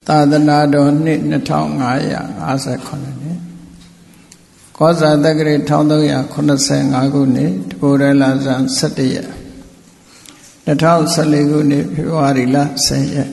သာသနာတော်နှစ်2559နှစ်ကောဇာတက္ကရာ1385ခုနှစ်တပိုးရလဇန်17ရက်2014ခုနှစ်ဖေဖော်ဝါရီလ10ရက်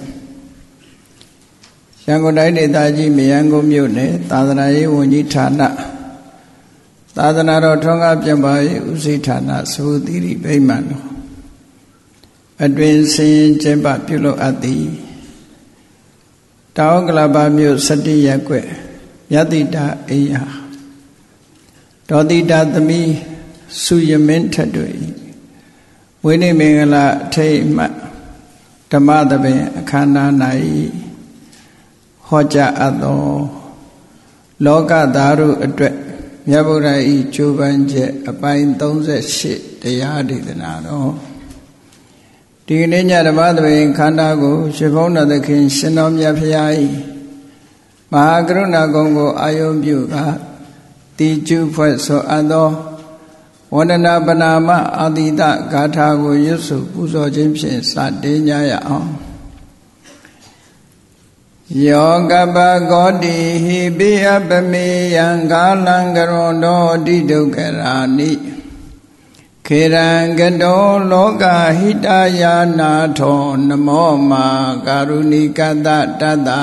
ရန်ကုန်တိုင်းဒေသကြီးမရန်ကုန်မြို့နယ်သာသနာရေးဝန်ကြီးဌာနသာသနာတော်ထွန်းကားပြန့်ပါရေးဦးစီးဌာနသဝတိရိဗိမာန်တော်အတွင်စင်ကျင်းပပြုလုပ်အပ်သည်တောင်ကလပါမြို့17ရပ်ကွက်မြတ်တိတာအိယာဒေါတိတာသမီးစုယမင်းထက်တို့ဝိနည်းမင်္ဂလာအထိတ်အမှတ်ဓမ္မသဘင်အခမ်းအနား၌ဟောကြားအပ်သောလောကသားတို့အတွက်မြတ်ဗုဒ္ဓ၏ကြိုးပမ်းချက်အပိုင်း38တရားဒေသနာတော်ဒီကနေ့ညဓမ္မသဘင်ခန္ဓာကိုရှင်ဘုန်းတော်သခင်ရှင်တော်မြတ်ဖရာ၏မဟာကရုဏာဂုဏ်ကိုအာယုံပြုကာတိကျုဖွဲ့ဆိုအပ်သောဝန္ဒနာပနာမအာတိတဂါထာကိုရွတ်ဆိုပူဇော်ခြင်းဖြင့်စတင်ကြရအောင်ယောကပကောတိဟိပိယပမေယံဂါလံကရွန်တောတိဒုက္ခရာနိခေရံကတောလောကဟိတယာနာထောနမောမာကာရုဏိကတတတ္တ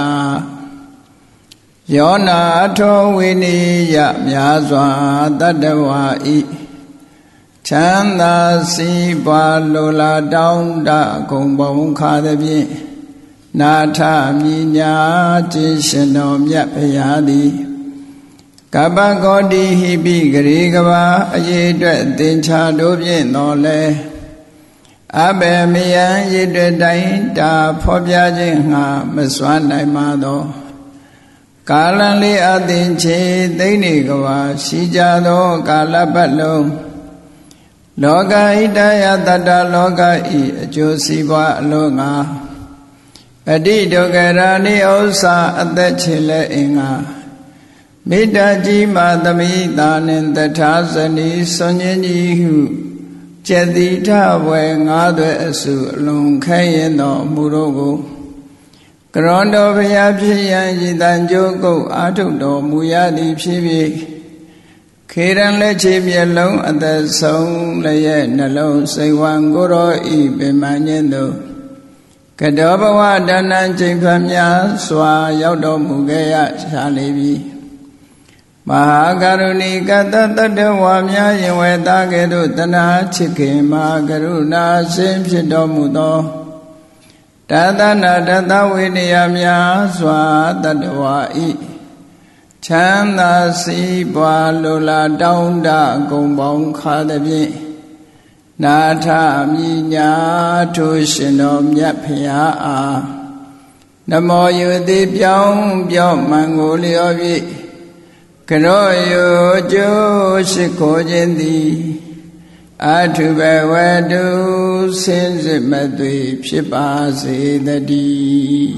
ယောနာထောဝိနိယမြာစွာတတ္တဝါဤချမ်းသာစီးပွားလိုလားတောင်းတဂုံပေါင်းခါသဖြင့်နာထမြညာခြင်းရှင်တော်မြတ်ဖရာသည်ကပ္ပကောတိဟိပိဂရေကဘာအရေးအတွက်သင်္ချာတို့ဖြင့်တော်လဲအဘယ်မယံရည်တွေ့တိုင်းတာဖော်ပြခြင်းငှာမစွမ်းနိုင်ပါသောကာလံလေးအသင်ချေသိမ့်နေကဘာရှိကြသောကာလပတ်လုံးလောကဣတယတတ္တလောကဤအကျိုးစီးပွားအလို့ငါအတိဒုက္ခရာနိဥ္စာအသက်ချေလဲအင်္ဂါမေတ္တာကြီးမာသမိတာနှင့်တထာဇနီဆွန်ញင်းကြီးဟုကျက်တိထဘွယ်ငါးသွဲအစုအလုံးခဲရင်သောအမှုတို့ကိုကရွန်တော်ဘုရားဖြစ်ရန်ရည်တန်ကြိုးကုပ်အာထုတော်မူရသည်ဖြစ်ပြီးခေရန်လက်ချေမျက်လုံးအသက်ဆုံးလည်းရဲ့နှလုံးစိတ်ဝံကိုယ်တော်ဤပင်မညင်းတို့ကတောဘဝဒါနံချိန်ဖန်များစွာရောက်တော်မူခဲ့ရရှာလေပြီမဟာကရုဏီကတတ္တဝါများယင်ဝေသားကဲ့သို့တဏှာချစ်ခင်မဟာကရုဏာရှင်ဖြစ်တော်မူသောတသနာတသဝိနည်းများစွာတတ္တဝါဤချမ်းသာစီးပွားလိုလားတောင်းတဂုံပေါင်းခါသဖြင့်နာထမြညာထိုရှင်တော်မြတ်ဖရာအားနမောယုတိပြောင်းပြောမှန်ကိုလျော်၍ကရောယောကျိုးရှိခိုးခြင်းသည်အထုဘဝတုစင်စစ်မသွေဖြစ်ပါစေတည်း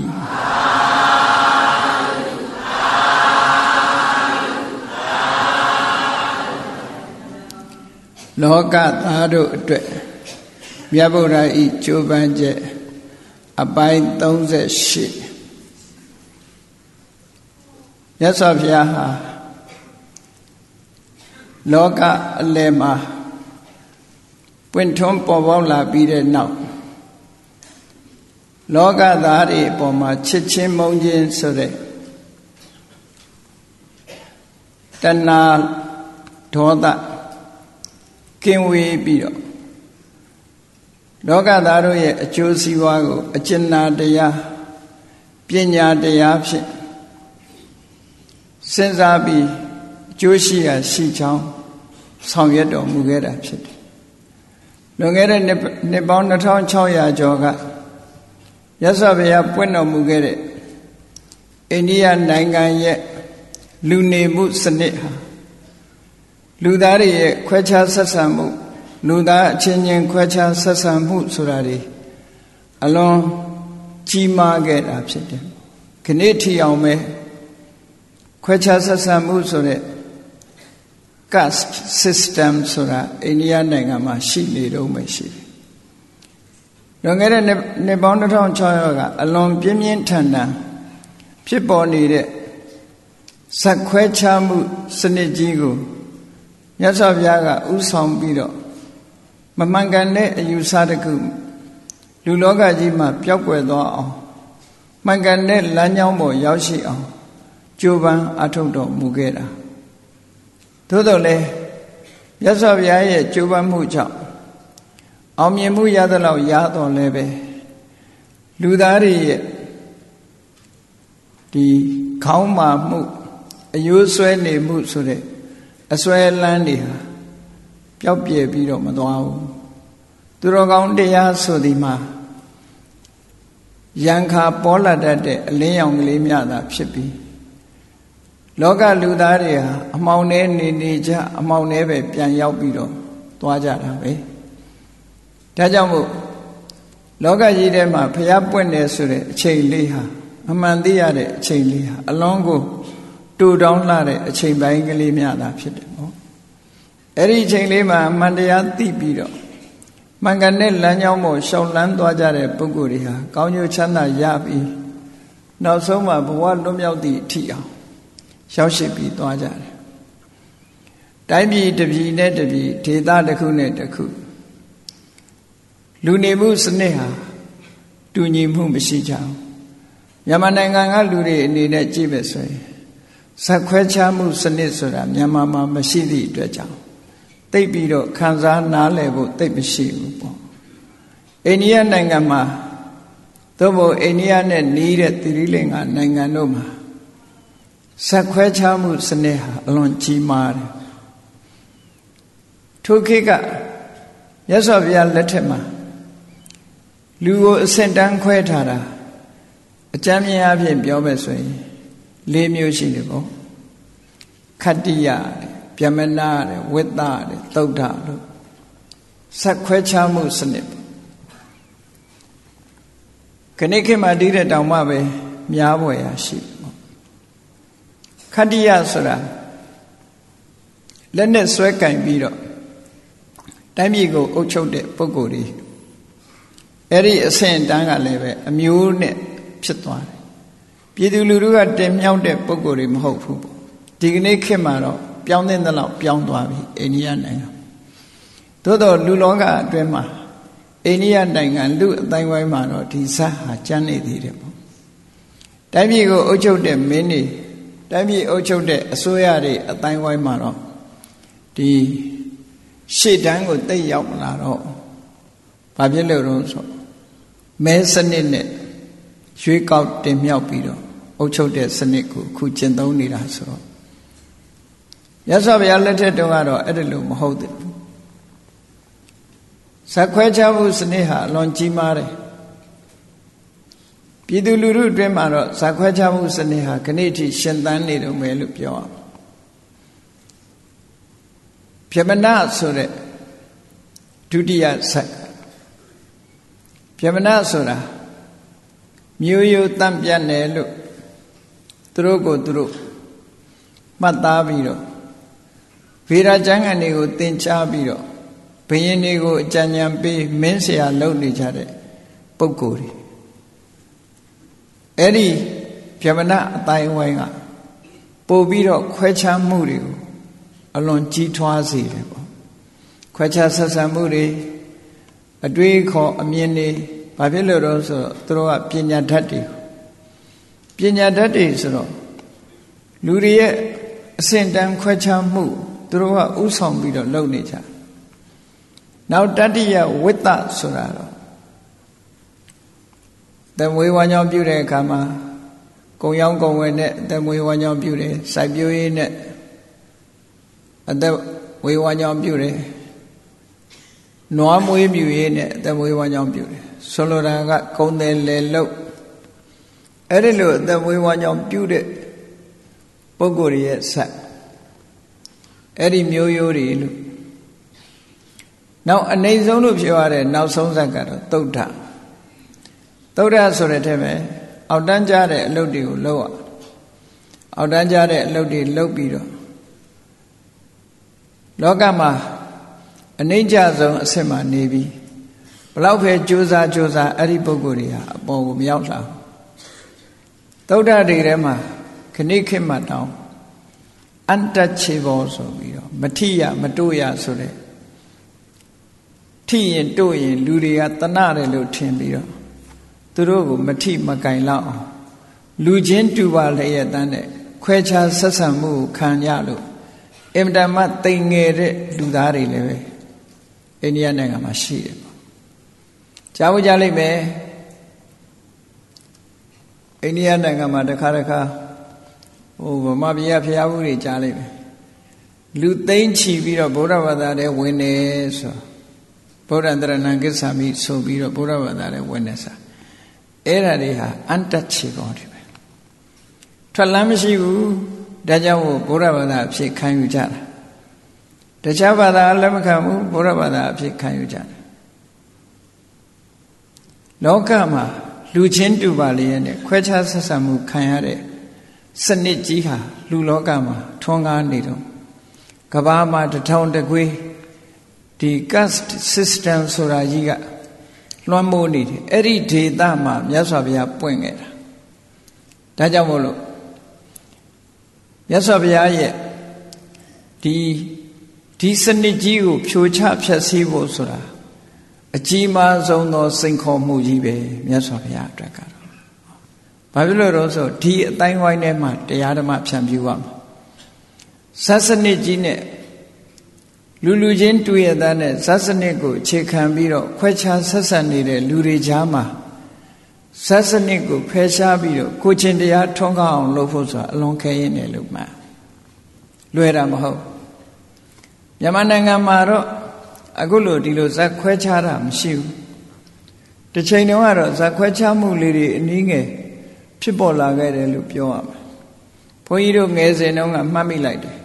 လောကသားတို့အတွက်မြတ်ဗုဒ္ဓဤကြိုးပမ်းချက်အပိုင်း38မြတ်စွာဘုရားဟာလောကအလယ်မှာပွင့်ထွန်းပေါ်ပေါက်လာပြီးတဲ့နောက်လောကသားတွေအပေါ်မှာချစ်ချင်းမုန်းခြင်းဆိုတဲ့တဏှာဒေါသကင်းဝေးပြီးတော့လောကသားတို့ရဲ့အကျိုးစီးပွားကိုအကျဉ်းနာတရားပညာတရားဖြင့်စဉ်းစားပြီးအကျိုးရှိရာရှိချောင်းဆောင်ရွက်တော်မူခဲ့တာဖြစ်တယ်။လွန်ခဲ့တဲ့နှစ်ပေါင်း2600ကျော်ကရသော်ဘုရားပွင့်တော်မူခဲ့တဲ့အိန္ဒိယနိုင်ငံရဲ့လူနေမှုစနစ်ဟာလူသားတွေရဲ့ခွဲခြားဆက်ဆံမှုလူသားအချင်းချင်းခွဲခြားဆက်ဆံမှုဆိုတာတွေအလွန်ကြီးမားခဲ့တာဖြစ်တယ်။ခဏထီအောင်ပဲခွဲခြားဆက်ဆံမှုဆိုတဲ့ caste system ဆိုတာအိန္ဒိယနိုင်ငံမှာရှိနေတော့မှရှိတယ်။လွန်ခဲ့တဲ့နှစ်ပေါင်း2600ကအလွန်ပြင်းပြင်းထန်ထန်ဖြစ်ပေါ်နေတဲ့ဇက်ခွဲခြားမှုစနစ်ကြီးကိုမြတ်စွာဘုရားကဥဆောင်ပြီးတော့မမှန်ကန်တဲ့အယူဆတစ်ခုလူလောကကြီးမှာပျောက်ကွယ်သွားအောင်မှန်ကန်တဲ့လမ်းကြောင်းပေါ်ရောက်ရှိအောင်ကြိုးပမ်းအထောက်တော်မူခဲ့တာသို့တော်လည်းမြတ်စွာဘုရားရဲ့ကြိုးပမ်းမှုကြောင့်အောင်မြင်မှုရသလောက်ရတော်လည်းပဲလူသားတွေရဲ့ဒီခေါင်းမာမှုအယိုးဆွဲနေမှုဆိုတဲ့အစွဲလန်းတွေဟာပျောက်ပြယ်ပြီးတော့မသွားဘူးသူတော်ကောင်းတရားဆိုဒီမှာယံခါပေါ်လာတတ်တဲ့အလင်းရောင်ကလေးများသာဖြစ်ပြီးလောကလူသားတွေဟာအမှောင်ထဲနေကြအမှောင်ထဲပဲပြန်ရောက်ပြီးတော့သွားကြတာပဲဒါကြောင့်မို့လောကကြီးထဲမှာဖျားပွင့်တယ်ဆိုတဲ့အချိန်လေးဟာအမှန်သိရတဲ့အချိန်လေးဟာအလွန်ကိုတူတောင်းလှတဲ့အချိန်ပိုင်းကလေးများသာဖြစ်တယ်ပေါ့အဲ့ဒီအချိန်လေးမှာအမှန်တရားသိပြီးတော့မှန်ကန်တဲ့လမ်းကြောင်းပေါ်ရှောင်လန်းသွားကြတဲ့ပုဂ္ဂိုလ်တွေဟာကောင်းကျိုးချမ်းသာရပြီးနောက်ဆုံးမှာဘဝလွတ်မြောက်သည့်အထိအောင်ရောက်ရှိပြီးသွားကြတယ်တိုင်းပြည်တစ်ပြည်နဲ့တစ်ပြည်ဒေသတစ်ခုနဲ့တစ်ခုလူနေမှုစနစ်ဟာတူညီမှုမရှိကြဘူးမြန်မာနိုင်ငံကလူတွေအနေနဲ့ကြည့်ပဲဆိုရင်ဇက်ခွဲခြားမှုစနစ်ဆိုတာမြန်မာမှာမရှိသည့်အတွက်ကြောင့်သိပ်ပြီးတော့ခံစားနားလည်ဖို့သိပ်မရှိဘူးပေါ့အိန္ဒိယနိုင်ငံမှာသို့မဟုတ်အိန္ဒိယနဲ့နီးတဲ့သီရိလင်္ကာနိုင်ငံတို့မှာဇက်ခွဲခြားမှုစနစ်ဟာအလွန်ကြီးမားတယ်ထိုခေတ်ကမြတ်စွာဘုရားလက်ထက်မှာလူကိုအဆင့်တန်းခွဲထားတာအကျမ်းမြင်အဖြစ်ပြောမယ်ဆိုရင်၄မျိုးရှိတယ်ပေါ့ခတ္တိယဗျမနဝိတ္တသုဒ္ဓလို့ဇက်ခွဲခြားမှုစနစ်ခဏခေတ်မှာဒီတဲ့တောင်မှပဲများပေါ်ရရှိပေါ့ခတ္တိယဆိုတာလက်နဲ့ဆွဲကင်ပြီးတော့တိုင်းပြည်ကိုအုပ်ချုပ်တဲ့ပုဂ္ဂိုလ်တွေအဲ့ဒီအဆင့်တန်းကလည်းပဲအမျိုးနဲ့ဖြစ်သွားတယ်ပြည်သူလူထုကတင်မြှောက်တဲ့ပုဂ္ဂိုလ်တွေမဟုတ်ဘူးပေါ့ဒီကနေ့ခေတ်မှာတော့ပြောင်းတဲ့လောက်ပြောင်းသွားပြီအိန္ဒိယနိုင်ငံသို့တော့လူလောကအတွင်းမှာအိန္ဒိယနိုင်ငံလူအတိုင်းဝိုင်းမှာတော့ဒီဇတ်ဟာကျန်နေသေးတယ်ပေါ့တိုင်းပြည်ကိုအုပ်ချုပ်တဲ့မင်းတွေတိုင်းပြည်အုပ်ချုပ်တဲ့အစိုးရတွေအတိုင်းဝိုင်းမှာတော့ဒီရှေ့တန်းကိုတိတ်ရောက်လာတော့ဘာဖြစ်လို့လဲဆိုမဲစနစ်နဲ့ရွေးကောက်တင်မြှောက်ပြီးတော့အုပ်ချုပ်တဲ့စနစ်ကိုအခုကျင့်သုံးနေတာဆိုတော့မြတ်စွာဘုရားလက်ထက်တုန်းကတော့အဲ့ဒါလို့မဟုတ်သေးဘူးဇက်ခွဲခြားမှုစနစ်ဟာအလွန်ကြီးမားတယ်ပြည်သူလူထုအတွင်းမှာတော့ဇက်ခွဲခြားမှုစနစ်ဟာခဏထိရှင်သန်နေတော့မယ်လို့ပြောအောင်ပြမနာဆိုတဲ့ဒုတိယဇက်ပြမနာဆိုတာမျိုးရိုးတန့်ပြတ်တယ်လို့သူတို့ကိုသူတို့မှတ်သားပြီးတော့ဗေဒကျမ်းဂန်တွေကိုသင်ကြားပြီးတော့ဘုရင်တွေကိုအကြံဉာဏ်ပေးမင်းဆရာလုပ်နေကြတဲ့ပုဂ္ဂိုလ်တွေအဲ့ဒီဗြဟ္မဏအတိုင်းဝိုင်းကပို့ပြီးတော့ခွဲခြားမှုတွေကိုအလွန်ကြီးထွားစေတယ်ပေါ့ခွဲခြားဆက်ဆံမှုတွေအတွေးခေါ်အမြင်တွေဘာဖြစ်လို့တော့ဆိုတော့သူတို့ကပညာဓာတ်တွေဆိုတော့လူတွေရဲ့အဆင့်တန်းခွဲခြားမှုသူတို့ကဥဆောင်ပြီးတော့လုပ်နေကြနောက်တတိယဝိတ္တဆိုတာတော့သမွေးဝါကြောင့်ပြုတဲ့အခါမှာကုံရောင်းကုံဝယ်နဲ့သမွေးဝါကြောင့်ပြုတယ်စိုက်ပျိုးရေးနဲ့အသက်ဝေဝါကြောင့်ပြုတယ်နွားမွေးမြူရေးနဲ့အသက်ဝေဝါကြောင့်ပြုတယ်ဆိုလိုတာကကုံတယ်လေလုတ်အဲ့ဒီလိုအသက်ဝေဝါကြောင့်ပြုတဲ့ပုဂ္ဂိုလ်ရဲ့ဆက်အဲ့ဒီမျိုးရိုးတွေလို့နောက်အနေဆုံးလို့ပြောရတဲ့နောက်ဆုံးဇက်ကတော့သုဒ္ဓဆိုတဲ့ထဲမှာအောက်တန်းကြတဲ့အလုပ်တွေကိုလုပ်ရအောက်တန်းကြတဲ့အလုပ်တွေလုပ်ပြီးတော့လောကမှာအနိစ္စဆုံးအဆင့်မှာနေပြီးဘလောက်ပဲကြိုးစားအဲ့ဒီပုဂ္ဂိုလ်တွေဟာအပေါ်ကိုမရောက်လာတသုဒ္ဓတွေထဲမှာခဏိခေတ်မှတောင်းအန်တချေဘောဆိုပြီးတော့မထိရမတို့ရဆိုတဲ့ထိရင်တို့ရင်လူတွေကတဏတယ်လို့ထင်ပြီးတော့သူတို့ကိုမထိမကင်လောက်အောင်လူချင်းတူပါလျက်တန်းတဲ့ခွဲခြားဆက်ဆံမှုခံရလို့အင်မတန်မှတိမ်ငယ်တဲ့လူသားတွေလည်းပဲအိန္ဒိယနိုင်ငံမှာရှိတယ်ပေါ့ကြားဖို့ကြားလိုက်မယ်အိန္ဒိယနိုင်ငံမှာတစ်ခါဗမာပြည်ကဖျားဘူးတွေကြားလိုက်မယ်လူသိမ့်ချီပြီးတော့ဗုဒ္ဓဘာသာထဲဝင်နေဆိုဗုဒ္ဓံတရဏံကိစ္ဆာမိဆိုပြီးတော့ဗုဒ္ဓဘာသာထဲဝင်နေစားအဲ့ဒါတွေဟာအန်တချေပေါ်တယ်ပဲထွက်လမ်းမရှိဘူးဒါကြောင့်ဗုဒ္ဓဘာသာအဖြစ်ခံယူကြတာတခြားဘာသာလက်မခံဘူးဗုဒ္ဓဘာသာအဖြစ်ခံယူကြတယ်လောကမှာလူချင်းတူပါလေနဲ့ခွဲခြားဆက်ဆံမှုခံရတဲ့စနစ်ကြီးဟာလူလောကမှာထွန်းကားနေတော့ကမ္ဘာမှာတထောင်တကွေးဒီ caste system ဆိုတာကြီးကလွှမ်းမိုးနေတယ်အဲ့ဒီဒေသမှာမြတ်စွာဘုရားပွင့်ခဲ့တာဒါကြောင့်မို့လို့မြတ်စွာဘုရားရဲ့ဒီစနစ်ကြီးကိုဖြိုချဖျက်ဆီးဖို့ဆိုတာအကြီးမားဆုံးသောစိန်ခေါ်မှုကြီးပဲမြတ်စွာဘုရားအတွက်ကတော့ဘာဖြစ်လို့လဲဆိုဒီအတိုင်းဝိုင်းထဲမှာတရားဓမ္မဖြန့်ဖြူးရမှာဇတ်စနစ်ကြီးနဲ့လူချင်းတူရတဲ့နဲ့ဇတ်စနစ်ကိုအခြေခံပြီးတော့ခွဲခြားဆက်ဆံနေတဲ့လူတွေကြားမှာဇတ်စနစ်ကိုဖယ်ရှားပြီးတော့ကိုချင်းတရားထွန်းကားအောင်လုပ်ဖို့ဆိုတာအလွန်ခဲရင်းတယ်လို့မှလွယ်တာမဟုတ်မြန်မာနိုင်ငံမှာတော့အခုလိုဒီလိုဇတ်ခွဲခြားတာမရှိဘူးတစ်ချိန်တုန်းကတော့ဇတ်ခွဲခြားမှုလေးတွေအနည်းငယ်ဖြစ်ပေါ်လာခဲ့တယ်လို့ပြောရမှာဘုန်းကြီးတို့ငယ်စဉ်တုန်းကမှတ်မိလိုက်တယ်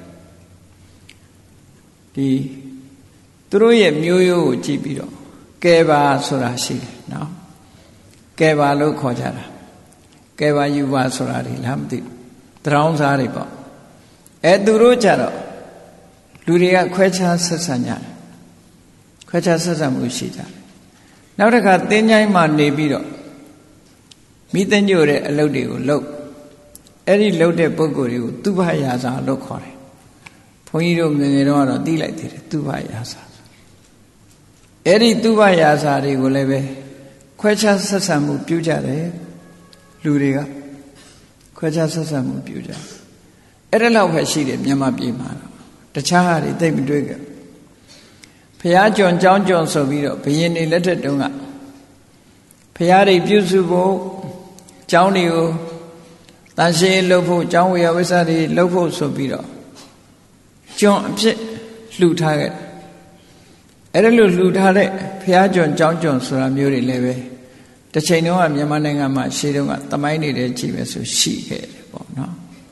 သူတို့ရဲ့မျိုးရိုးကိုကြည့်ပြီးတော့ကဲပါဆိုတာရှိတယ်နော်ကဲပါလို့ခေါ်ကြတာကဲပါယူပါဆိုတာတွေလားမသိဘူးတရောင်းစားတွေပေါ့သူတို့ကြတော့လူတွေကခွဲခြားဆက်ဆံကြတယ်ခွဲခြားဆက်ဆံမှုရှိကြတယ်နောက်တစ်ခါသင်္ချိုင်းမှာနေပြီးတော့မိသညို့တဲ့အလုပ်တွေကိုလုပ်အဲ့ဒီလုပ်တဲ့ပုဂ္ဂိုလ်တွေကိုသူဘယာစာလို့ခေါ်တယ်ဘုန်းကြီးတို့ငယ်ငယ်တော့သိလိုက်သေးတယ်သူဘယာစာအဲ့ဒီသူဘယာစာတွေကိုလည်းပဲခွဲခြားဆက်ဆံမှုပြုကြတယ်လူတွေကခွဲခြားဆက်ဆံမှုပြုကြအဲ့ဒါလောက်ပဲရှိတယ်မြန်မာပြည်မှာတခြားဟာတွေသိမတွေ့ကြဘုရားကြောင့်ကြောင်းကြောင့်ဆိုပြီးတော့ဘုရင်တွေလက်ထက်တုန်းကဘုရားတွေပြုစုဖို့ကျောင်းတွေကိုတန်ရှင်းလုပ်ဖို့ကျောင်းဝေယဝိသတွေလုပ်ဖို့ဆိုပြီးတော့ကျွန်းအဖြစ်လှူထားခဲ့အဲ့ဒါလို့လှူထားတဲ့ဘုရားကျောင်းကျောင်းကျောင်းဆိုတာမျိုးတွေလည်းပဲတစ်ချိန်တုန်းကမြန်မာနိုင်ငံမှာရှေးတုန်းကသမိုင်းတွေတည်းကြည့်ပဲဆိုရှိခဲ့တယ်ပေါ့နော်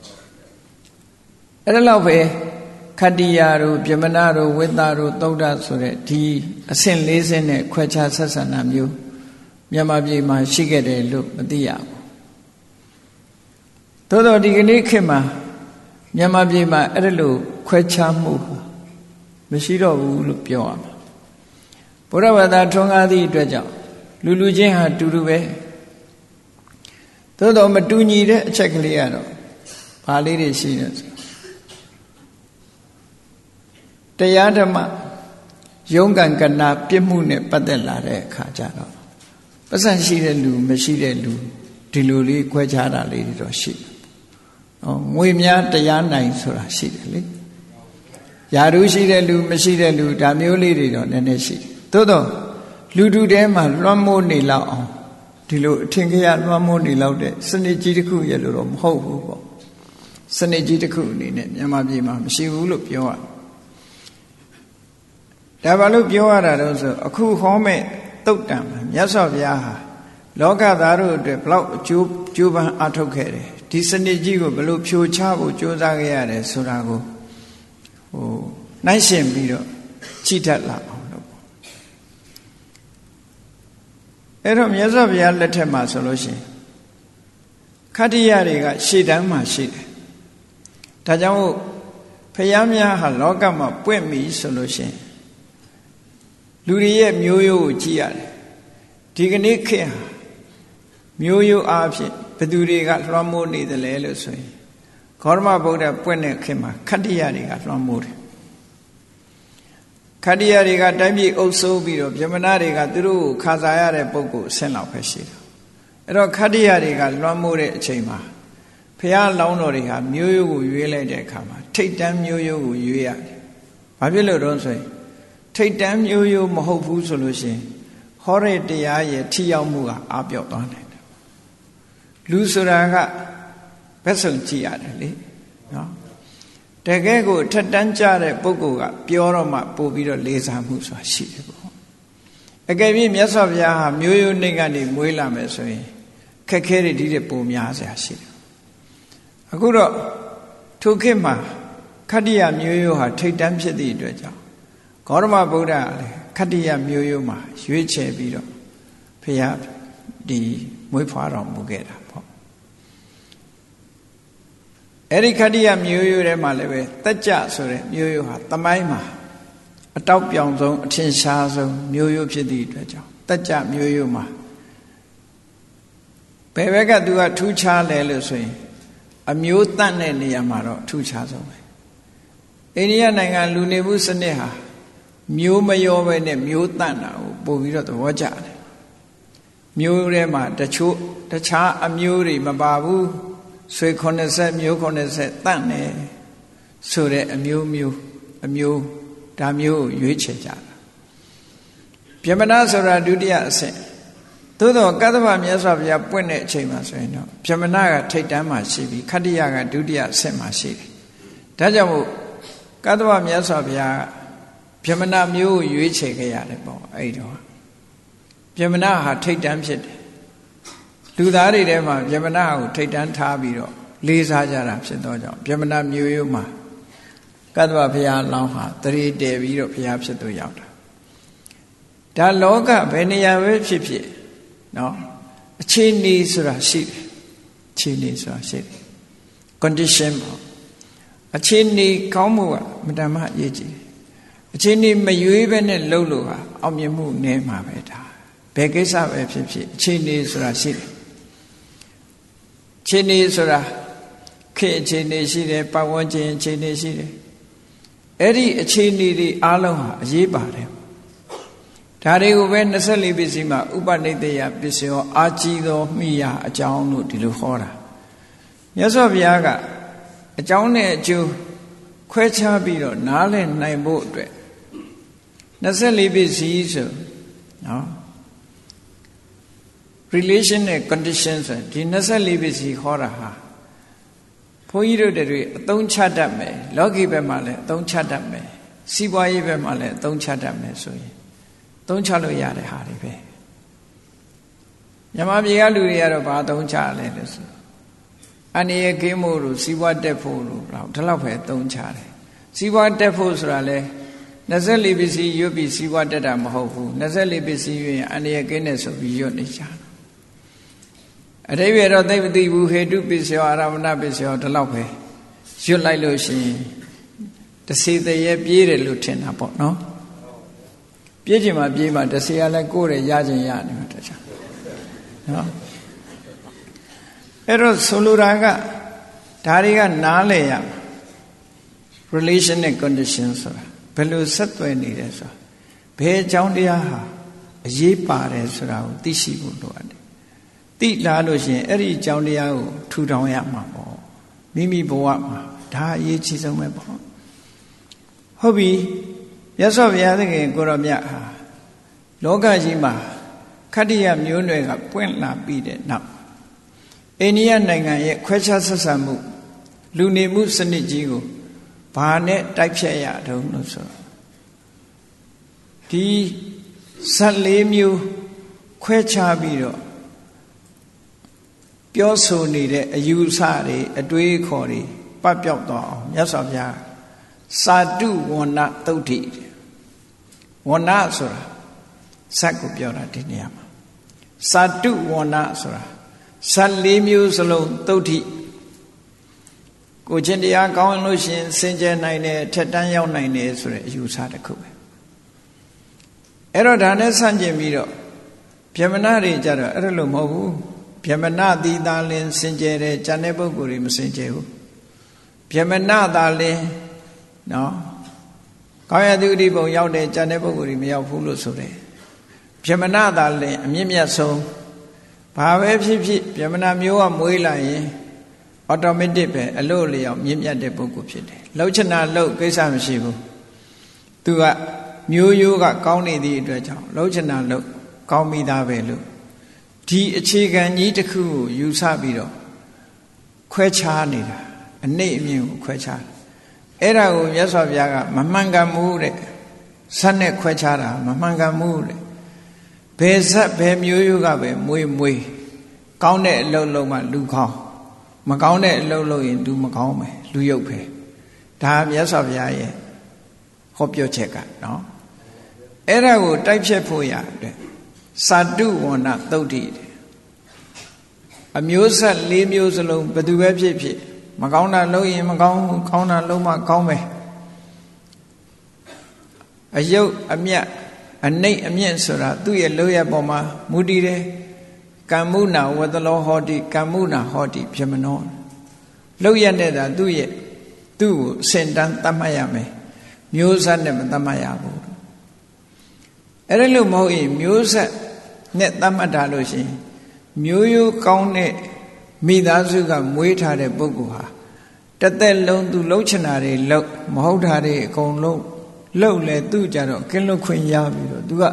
အဲ့ဒါလောက်ပဲခတ္တိယတို့ပြမနာတို့ဝိသတို့သုဒ္ဓဆိုတဲ့ဒီအဆင့်၄ဆင့်နဲ့ခွဲခြားဆက်ဆံတာမျိုးမြန်မာပြည်မှာရှိခဲ့တယ်လို့မသိရဘူးသို့တော့ဒီကနေ့ခေတ်မှာမြန်မာပြည်မှာအဲ့ဒါလို့ခွဲခြားမှုမရှိတော့ဘူးလို့ပြောရမှာဘုရားဘာသာထွန်းကားသည့်အတွက်ကြောင့်လူချင်းဟာတူတူပဲသို့တော့မတူညီတဲ့အချက်ကလေးကတော့ဘာလေးတွေရှိနေဆိုတရားဓမ္မယုံကံကဏပြစ်မှုနဲ့ပတ်သက်လာတဲ့အခါကျတော့ပတ်စံရှိတဲ့လူမရှိတဲ့လူဒီလိုလေးခွဲခြားတာလေးတွေတော့ရှိတယ်ငွေများတရားနိုင်ဆိုတာရှိတယ်လေယာရုရှိတဲ့လူမရှိတဲ့လူဒါမျိုးလေးတွေတော့နည်းနည်းရှိတယ်သို့တော့လူတူထဲမှာလွှမ်းမိုးနေလောက်အောင်ဒီလိုအထင်ကြီးလွှမ်းမိုးနေလောက်တဲ့စနစ်ကြီးတစ်ခုရဲ့လို့တော့မဟုတ်ဘူးပေါ့စနစ်ကြီးတစ်ခုအနေနဲ့မြန်မာပြည်မှာမရှိဘူးလို့ပြောရဒါဘာလို့ပြောရတာတော့ဆိုအခုဟောမဲ့တုတ်တံမှာမြတ်စွာဘုရားဟာလောကသားတို့အတွက်ဘလောက်အကျိုးပန်းအထောက်ခဲ့တယ်ဒီစနစ်ကြီးကိုဘလို့ဖြိုချဖို့ကြိုးစားခဲ့ရတယ်ဆိုတာကိုနှိုင်းရှင်ပြီးတော့ကြည့်တတ်လာအောင်လို့အဲ့တော့မြတ်စွာဘုရားလက်ထက်မှာဆိုလို့ရှိရင်ခတ္တိယတွေကရှေ့တန်းမှာရှိတယ်ဒါကြောင့်ဘုရားများဟာလောကမှာပွင့်ပြီဆိုလို့ရှိရင်လူတွေရဲ့မျိုးရိုးကိုကြည့်ရတယ်ဒီကနေ့ခေတ်ဟာမျိုးရိုးအားဖြင့်ဘယ်သူတွေကလွှမ်းမိုးနေတယ်လဲလို့ဆိုရင်ဂေါတမဗုဒ္ဓပွင့်တဲ့ခေတ်မှာခတ္တိယတွေကလွှမ်းမိုးတယ်ခတ္တိယတွေကတိုင်းပြည်အုပ်စိုးပြီးတော့ဗြဟ္မဏတွေကသူတို့ကိုခါစားရတဲ့ပုဂ္ဂိုလ်အဆင့်လောက်ပဲရှိတယ်အဲ့တော့ခတ္တိယတွေကလွှမ်းမိုးတဲ့အချိန်မှာဘုရားလောင်းတော်တွေဟာမျိုးရိုးကိုရွေးလိုက်တဲ့အခါမှာထိတ်တန်းမျိုးရိုးကိုရွေးရတယ်ဘာဖြစ်လို့တော့ဆိုရင်ထိတ်တန်းမျိုးရိုးမဟုတ်ဘူးဆိုလို့ရှိရင်ဟောတဲ့တရားရဲ့ထိရောက်မှုကအားပြော့သွားနိုင်တယ်လူဆိုတာကဘက်ဆုံးကြည့်ရတယ်လေနော်တကယ်ကိုထက်တန်းကြတဲ့ပုဂ္ဂိုလ်ကပြောတော့မှပို့ပြီးတော့လေးစားမှုဆိုတာရှိတယ်ပေါ့အကယ်၍မြတ်စွာဘုရားဟာမျိုးရိုးနှိမ့်ကနေမွေးလာမယ်ဆိုရင်ခက်ခဲတွေဒီတဲ့ပုံများစရာရှိတယ်အခုတော့ထိုခေတ်မှာခတ္တိယမျိုးရိုးဟာထိတ်တန်းဖြစ်သည့်အတွက်ကြောင့်ဂေါတမဗုဒ္ဓကလည်းခတ္တိယမျိုးရိုးမှာရွေးချယ်ပြီးတော့ဘုရားဒီမွေးဖွားတော်မူခဲ့တာပေါ့အဲ့ဒီခတ္တိယမျိုးရိုးထဲမှာလည်းပဲတက်ကြဆိုတဲ့မျိုးရိုးဟာတမိုင်းမှာအတောက်ပြောင်ဆုံးအထင်ရှားဆုံးမျိုးရိုးဖြစ်သည့်အတွက်ကြောင့်တက်ကြမျိုးရိုးမှာဘယ်ဘက်ကသူကထူးခြားလဲလို့ဆိုရင်အမျိုးတန့်တဲ့နေရာမှာတော့ထူးခြားဆုံးပဲအိန္ဒိယနိုင်ငံလူနေမှုစနစ်ဟာမျိုးမရောပဲနဲ့မျိုးတန့်တာကိုပို့ပြီးတော့သဘောကျတယ်မျိုးထဲမှာတခြားအမျိုးတွေမပါဘူးဆွေ80မျိုး80တန့်တယ်ဆိုတဲ့အမျိုးဒါမျိုးကိုရွေးချယ်ကြတာဗြဟ္မဏဆိုတာဒုတိယအဆင့်သို့တော့ကတ္တဗမြတ်စွာဘုရားပွင့်တဲ့အချိန်မှာဆိုရင်တော့ဗြဟ္မဏကထိတ်တန်းမှာရှိပြီးခတ္တိယကဒုတိယအဆင့်မှာရှိတယ်ဒါကြောင့်မို့ကတ္တဗမြတ်စွာဘုရားဗြဟ္မဏမျိုးကိုရွေးချယ်ခဲ့ရတယ်ပေါ့အဲ့တော့ဗြဟ္မဏဟာထိတ်တန်းဖြစ်တယ်လူသားတွေထဲမှာဗြဟ္မဏကိုထိတ်တန်းထားပြီးတော့လေးစားကြတာဖြစ်တော့ကြောင့်ဗြဟ္မဏမျိုးရိုးမှာကတ္တဗဘုရားလောင်းဟာတရေတည်ပြီးတော့ဘုရားဖြစ်သူရောက်တာဒါလောကဘယ်နေရာပဲဖြစ်ဖြစ်နော်အခြေအနေဆိုတာရှိတယ်အခြေအနေဆိုတာရှိတယ် condition ပေါ့အခြေအနေကောင်းမှုကမတမအရေးကြီးတယ်အခြေအနေမရွေးပဲနဲ့လှုပ်လို့ဟာအောင်မြင်မှုနည်းမှာပဲဒါဘယ်ကိစ္စပဲဖြစ်ဖြစ်အခြေအနေဆိုတာရှိတယ်အခြေအနေဆိုတာခေတ်အခြေအနေရှိတယ်ပတ်ဝန်းကျင်အခြေအနေရှိတယ်အဲ့ဒီအခြေအနေတွေအားလုံးဟာအရေးပါတယ်ဒါတွေကိုပဲ24ပစ္စည်းမှာဥပနိဒေယပစ္စယောအာကြီးသောမိယာအကြောင်းလို့ဒီလိုဟောတာမြတ်စွာဘုရားကအကြောင်းနဲ့အကျိုးခွဲခြားပြီးတော့နားလည်နိုင်ဖို့အတွက်24ပစ္စည်းဆိုနော် relation နဲ့ condition ဆိုဒီ24ပစ္စည်းဟောတာဟာဘုန်းကြီးတို့တွေအသုံးချတတ်မယ်လောကီဘက်မှာလည်းအသုံးချတတ်မယ်စီးပွားရေးဘက်မှာလည်းအသုံးချတတ်မယ်ဆိုရင်သုံးချလို့ရတဲ့ဟာတွေပဲမြန်မာပြည်ကလူတွေကတော့ဘာသုံးချလဲလို့ဆိုအန္တရာယ်ကင်းဖို့လို့စီးပွားတက်ဖို့လို့တော့ဒီလောက်ပဲသုံးချတယ်စီးပွားတက်ဖို့ဆိုတာလဲ24ပစ္စည်းရွတ်ပြီးစီးပွားတက်တာမဟုတ်ဘူး24ပစ္စည်းရွတ်ရင်အန္တရာယ်ကင်းတယ်ဆိုပြီးရွတ်နေကြတယ်အတိပ္ပယ်တော့သိမသိဘူးဟေတုပစ္စယောအာရမဏပစ္စယောဒီလောက်ပဲရွတ်လိုက်လို့ရှိရင်တစေတရေပြေးတယ်လို့ထင်တာပေါ့နော်ပြေးချင်မှပြေးမှတစေကလည်းကိုယ်ရရခြင်းရနေမှာတခြားနော်အဲ့တော့ဆိုလိုတာကဒါတွေကနားလည်ရမှာ relation နဲ့ condition ဆိုတာဘယ်လိုဆက်သွယ်နေတယ်ဆိုတာဘယ်အကြောင်းတရားဟာအရေးပါတယ်ဆိုတာကိုသိရှိဖို့လိုအပ်တယ်သိလာလို့ရှိရင်အဲ့ဒီအကြောင်းတရားကိုထူထောင်ရမှာပေါ့မိမိဘဝမှာဒါအရေးကြီးဆုံးပဲပေါ့ဟုတ်ပြီမြတ်စွာဘုရားသခင်ကိုရောမြတ်ဟာလောကကြီးမှာခတ္တိယမျိုးနွယ်ကပွင့်လာပြီးတဲ့နောက်အိန္ဒိယနိုင်ငံရဲ့ခွဲခြားဆက်ဆံမှုလူနေမှုစနစ်ကြီးကိုဘာနဲ့တိုက်ဖြတ်ရတုံးလို့ဆိုဒီ14မျိုးခွဲခြားပြီးတော့ပြောဆိုနေတဲ့အယူဆတွေအတွေးအခေါ်တွေပပျောက်သွားအောင်မြတ်စွာဘုရားစာတုဝဏ္ဏသုတ်တိဝဏ္ဏဆိုတာဇတ်ကိုပြောတာဒီနေရာမှာစာတုဝဏ္ဏဆိုတာ14မျိုးစလုံးသုတ်တိကိုချင်းတရားကောင်းလို့ရှင်စင်ကြယ်နိုင်တယ်ထက်တန်းရောက်နိုင်တယ်ဆိုတဲ့အယူဆတစ်ခုပဲအဲ့တော့ဒါနဲ့ဆန့်ကျင်ပြီးတော့ဗြဟ္မဏတွေကြတော့အဲ့ဒါလို့မဟုတ်ဘူးဗျမနတိသာလင်စင်ကြယ်တယ်ဉာဏ်တဲ့ပုဂ္ဂိုလ်တွေမစင်ကြယ်ဘူးဗျမနသာလင်နော်ကောင်းရသူတိဘုံရောက်တဲ့ဉာဏ်တဲ့ပုဂ္ဂိုလ်တွေမရောက်ဘူးလို့ဆိုတယ်ဗျမနသာလင်အမြင့်မြတ်ဆုံးဘာပဲဖြစ်ဖြစ်ဗျမနမျိုးကမွေးလာရင်အော်တိုမက်တစ်ပဲအလို့လျောက်မြင့်မြတ်တဲ့ပုဂ္ဂိုလ်ဖြစ်တယ်လှုပ်ချနာလှုပ်ကိစ္စမရှိဘူးသူကမျိုးရိုးကကောင်းနေသည့်အတွက်ကြောင့်လှုပ်ချနာလှုပ်ကောင်းမိသားပဲလို့ဒီအခြေခံကြီးတစ်ခုကိုယူဆပြီးတော့ခွဲခြားနေတာအနှိမ့်အမြင့်ကိုခွဲခြားအဲ့ဒါကိုမြတ်စွာဘုရားကမမှန်ကန်ဘူးတဲ့ဇတ်နဲ့ခွဲခြားတာမမှန်ကန်ဘူးတဲ့ဘယ်ဇတ်ဘယ်မျိုးရိုးကပဲမွေးကောင်းတဲ့အလုပ်လုပ်မှလူကောင်းမကောင်းတဲ့အလုပ်လုပ်ရင်လူမကောင်းပဲလူရုပ်ပဲဒါမြတ်စွာဘုရားရဲ့ဟောပြောချက်ကနော်အဲ့ဒါကိုတိုက်ဖြတ်ဖို့ရတဲ့စာတုဝန္ဒသုတ်တိအမျိုးဆက်၄မျိုးစလုံးဘယ်သူပဲဖြစ်ဖြစ်မကောင်းတာလုပ်ရင်မကောင်းဘူးကောင်းတာလုပ်မှကောင်းမယ်အယုတ်အမြတ်အနှိမ့်အမြင့်ဆိုတာသူ့ရဲ့လုပ်ရပေါ်မှာမူတည်တယ်ကမ္မုနာဝတလောဟောတိကမ္မုနာဟောတိပြမနောလုပ်ရတဲ့တာသူ့ကိုစင်တန်းသတ်မှတ်ရမယ်မျိုးဆက်နဲ့မသတ်မှတ်ရဘူးအဲ့ဒါလို့မဟုတ်ရင်မျိုးဆက်နဲ့သတ်မှတ်တာလို့ရှိရင်မျိုးရိုးကောင်းတဲ့မိသားစုကမွေးထားတဲ့ပုဂ္ဂိုလ်ဟာတစ်သက်လုံးသူလှုပ်ချင်တာတွေလှုပ်မဟုတ်တာတွေအကုန်လုံးလှုပ်လဲသူ့ကြတော့ကင်းလွတ်ခွင့်ရပြီးတော့သူက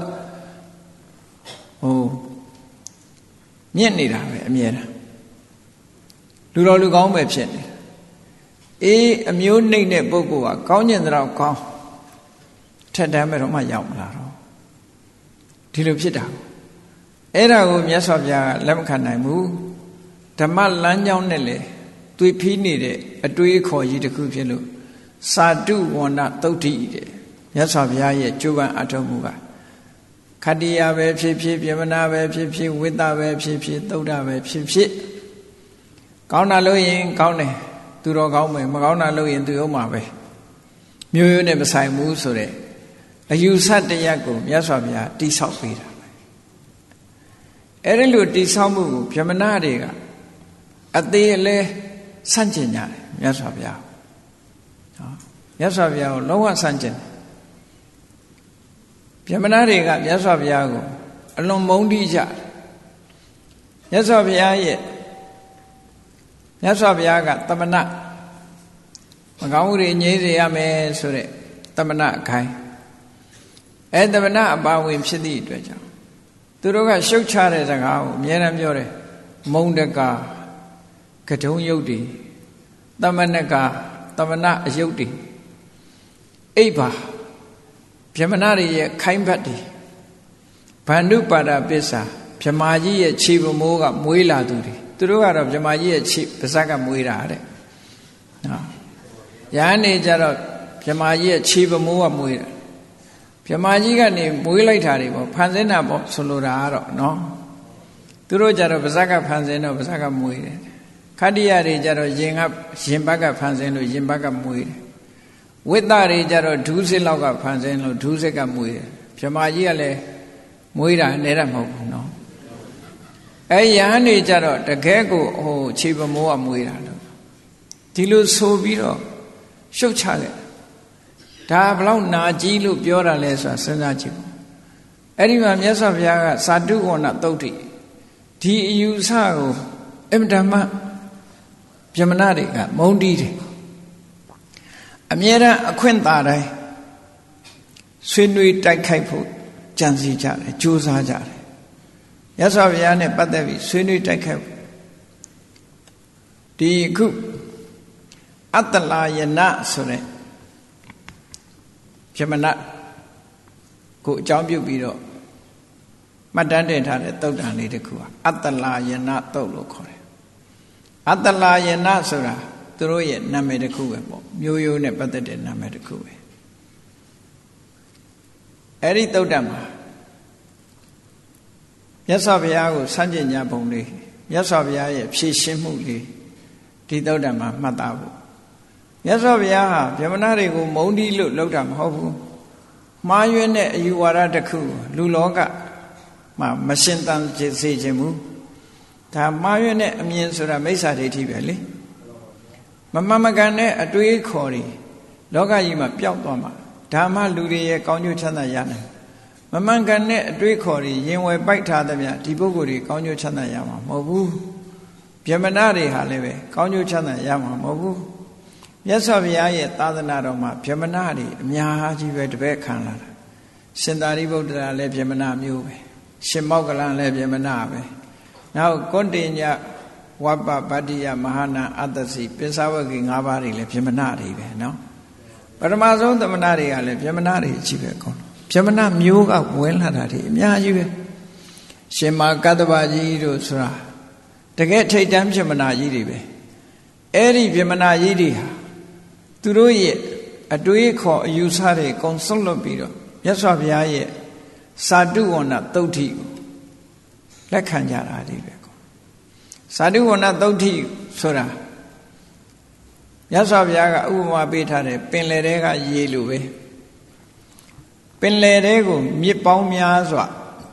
မြင့်နေတာပဲအမြဲတမ်းလူတော်လူကောင်းပဲဖြစ်နေအေးအမျိုးနှိမ့်တဲ့ပုဂ္ဂိုလ်ကကောင်းကျင်တဲ့တော့ကောင်းထက်တမ်းမဲ့တော့မှရောက်မလာတော့ဒီလိုဖြစ်တာအဲ့ဒါကိုမြတ်စွာဘုရားကလက်မခံနိုင်ဘူးဓမ္မလမ်းကြောင်းနဲ့လေသွေးဖီးနေတဲ့အတွေးခေါ်ကြီးတစ်ခုဖြစ်လို့စာတုဝန္ဒသုတ်တိတဲ့မြတ်စွာဘုရားရဲ့ကြိုးပမ်းအထောက်မှုကခတ္တိယပဲဖြစ်ဖြစ်ပြမနာပဲဖြစ်ဖြစ်ဝိတ္တပဲဖြစ်ဖြစ်သုဒ္ဓပဲဖြစ်ဖြစ်ကောင်းတာလို့ရင်ကောင်းတယ်သူတော်ကောင်းမယ်မကောင်းတာလို့ရင်သူဟုတ်မှာပဲမျိုးရိုးနဲ့မဆိုင်ဘူးဆိုတဲ့အယူဆတရားကိုမြတ်စွာဘုရားတိဆောက်ပေးတာပဲအဲ့ဒီလိုတိဆောက်မှုကိုဗြဟ္မဏတွေကအသေးအလဲဆန့်ကျင်ကြတယ်မြတ်စွာဘုရားနော်မြတ်စွာဘုရားကိုလုံးဝဆန့်ကျင်တယ်ဗြဟ္မဏတွေကမြတ်စွာဘုရားကိုအလွန်မုန်းတီးကြတယ်မြတ်စွာဘုရားကသမဏမကောင်းမှုတွေငြိမ်းစေရမယ်ဆိုတဲ့သမဏအခိုင်းသမဏအပါဝင်ဖြစ်သည့်အတွက်ကြောင့်သူတို့ကရှုတ်ချတဲ့စကားကိုအမြဲတမ်းပြောတယ်မုံတကာကထုံးယုတ်တွေသမဏကသမဏအယုတ်တွေအိပ်ပါဗြဟ္မဏတွေရဲ့ခိုင်းဘတ်တွေဗန္ဓုပါဒပစ္စာဗြဟ္မာကြီးရဲ့ခြေပမိုးကမွေးလာသူတွေသူတို့ကတော့ဗြဟ္မာကြီးရဲ့ခြေပါးစပ်ကမွေးတာတဲ့နော်ယဟန်နေကြတော့ဗြဟ္မာကြီးရဲ့ခြေပမိုးကမွေးတာဗြဟ္မာကြီးကနေမွေးလိုက်တာတွေပေါ့ဖန်ဆင်းတာပေါ့ဆိုလိုတာကတော့နော်သူတို့ကြတော့ပါးစပ်ကဖန်ဆင်းတော့ပါးစပ်ကမွေးတယ်ခတ္တိယတွေကြတော့ရင်ဘက်ကဖန်ဆင်းလို့ရင်ဘက်ကမွေးတယ်ဝိတ္တတွေကြတော့ဒုစစ်လောက်ကဖန်ဆင်းလို့ဒုစစ်ကမွေးတယ်ဗြဟ္မာကြီးကလည်းမွေးတာနဲ့တော့မဟုတ်ဘူးနော်ယဟန်တွေကြတော့တကယ်ကိုခြေပမိုးကမွေးတာလို့ဒီလိုဆိုပြီးတော့ရှုတ်ချတယ်ဒါဘလောက်နာကြီးလို့ပြောတာလဲဆိုတာစဉ်းစားကြည့်ပေါ့အဲ့ဒီမှာမြတ်စွာဘုရားကစာတုဝန္ဒသုတ်တိဒီအယူဆကိုအမြဲတမ်းဗြဟ္မဏတွေကမုန်းတီးတယ်အမြဲတမ်းအခွင့်သာတိုင်းဆွေးနွေးတိုက်ခိုက်ဖို့ကြံစည်ကြတယ်ကြိုးစားကြတယ်မြတ်စွာဘုရားနဲ့ပတ်သက်ပြီးဆွေးနွေးတိုက်ခိုက်ဒီအခုအတ္တလာယနာဆိုတဲ့ဗြဟ္မဏကိုအကြောင်းပြုပြီးတော့မှတ်တမ်းတင်ထားတဲ့သုတ်တန်လေးတစ်ခုဟာအတ္တလာယနာသုတ်လို့ခေါ်တယ်အတ္တလာယနာဆိုတာသူတို့ရဲ့နာမည်တစ်ခုပဲပေါ့မျိုးရိုးနဲ့ပတ်သက်တဲ့နာမည်တစ်ခုပဲအဲ့ဒီသုတ်တန်မှာမြတ်စွာဘုရားကိုဆန့်ကျင်ကြပုံလေးမြတ်စွာဘုရားရဲ့ဖြည့်ရှင်းမှုလေးဒီသုတ်တံမှာမှတ်သားဖို့မြတ်စွာဘုရားဟာဗြဟ္မဏတွေကိုမုန်းတီးလို့လုပ်တာမဟုတ်ဘူးမှားယွင်းတဲ့အယူဝါဒတစ်ခုလူလောကမှာမရှင်းတမ်းစေခြင်းဘူးဒါမှားရွံ့တဲ့အမြင်ဆိုတာမိစ္ဆာဒိဋ္ဌိပဲလေမမှန်မကန်တဲ့အတွေးခေါ်တွေလောကကြီးမှာပျောက်သွားမှာဒါမှလူတွေရဲ့ကောင်းကျိုးချမ်းသာရနိုင်မမှန်ကန်တဲ့အတွေးခေါ်တွေရင်ဝယ်ပိုက်ထားသမျှဒီပုဂ္ဂိုလ်တွေကောင်းကျိုးချမ်းသာရမှာမဟုတ်ဘူးဗျမနာတွေဟာလည်းပဲကောင်းကျိုးချမ်းသာရမှာမဟုတ်ဘူးမြတ်စွာဘုရားရဲ့သာသနာတော်မှာဗျမနာတွေအများကြီးပဲတပည့်ခံလာတာရှင်သာရိပုတ္တရာလည်းဗျမနာမျိုးပဲရှင်မောက္ကလန်လည်းဗျမနာပဲနောက်ကွန်တိညဝပ္ပဗတ္တိယမဟာနာအတ္တစီပိဿဝဂီ၅ပါးတွေလည်းဗျမနာတွေပဲနော်ပထမဆုံးသမဏတွေကလည်းဗျမနာတွေကြီးပဲကောဗျမနာမျိုးကဝင်လာတာတွေအများကြီးပဲရှင်မာကတ္တဗကြီးတို့ဆိုတာတကယ်ထိတ်တန်းဗျမနာကြီးတွေပဲအဲ့ဒီဗျမနာကြီးတွေဟာသူတို့ရဲ့အတွေးခေါ်အယူဆတွေအကုန်စွန့်လွတ်ပြီးတော့မြတ်စွာဘုရားရဲ့စာတုဝဏ္ဏသုတ်ဋ္ဌိကိုလက်ခံကြတာဒီပဲကောစာတုဝဏ္ဏသုတ်ဋ္ဌိဆိုတာမြတ်စွာဘုရားကဥပမာပေးထားတယ်ပင်လယ်ထဲကရေလိုပဲပင်လယ်ထဲကိုမြစ်ပေါင်းများစွာ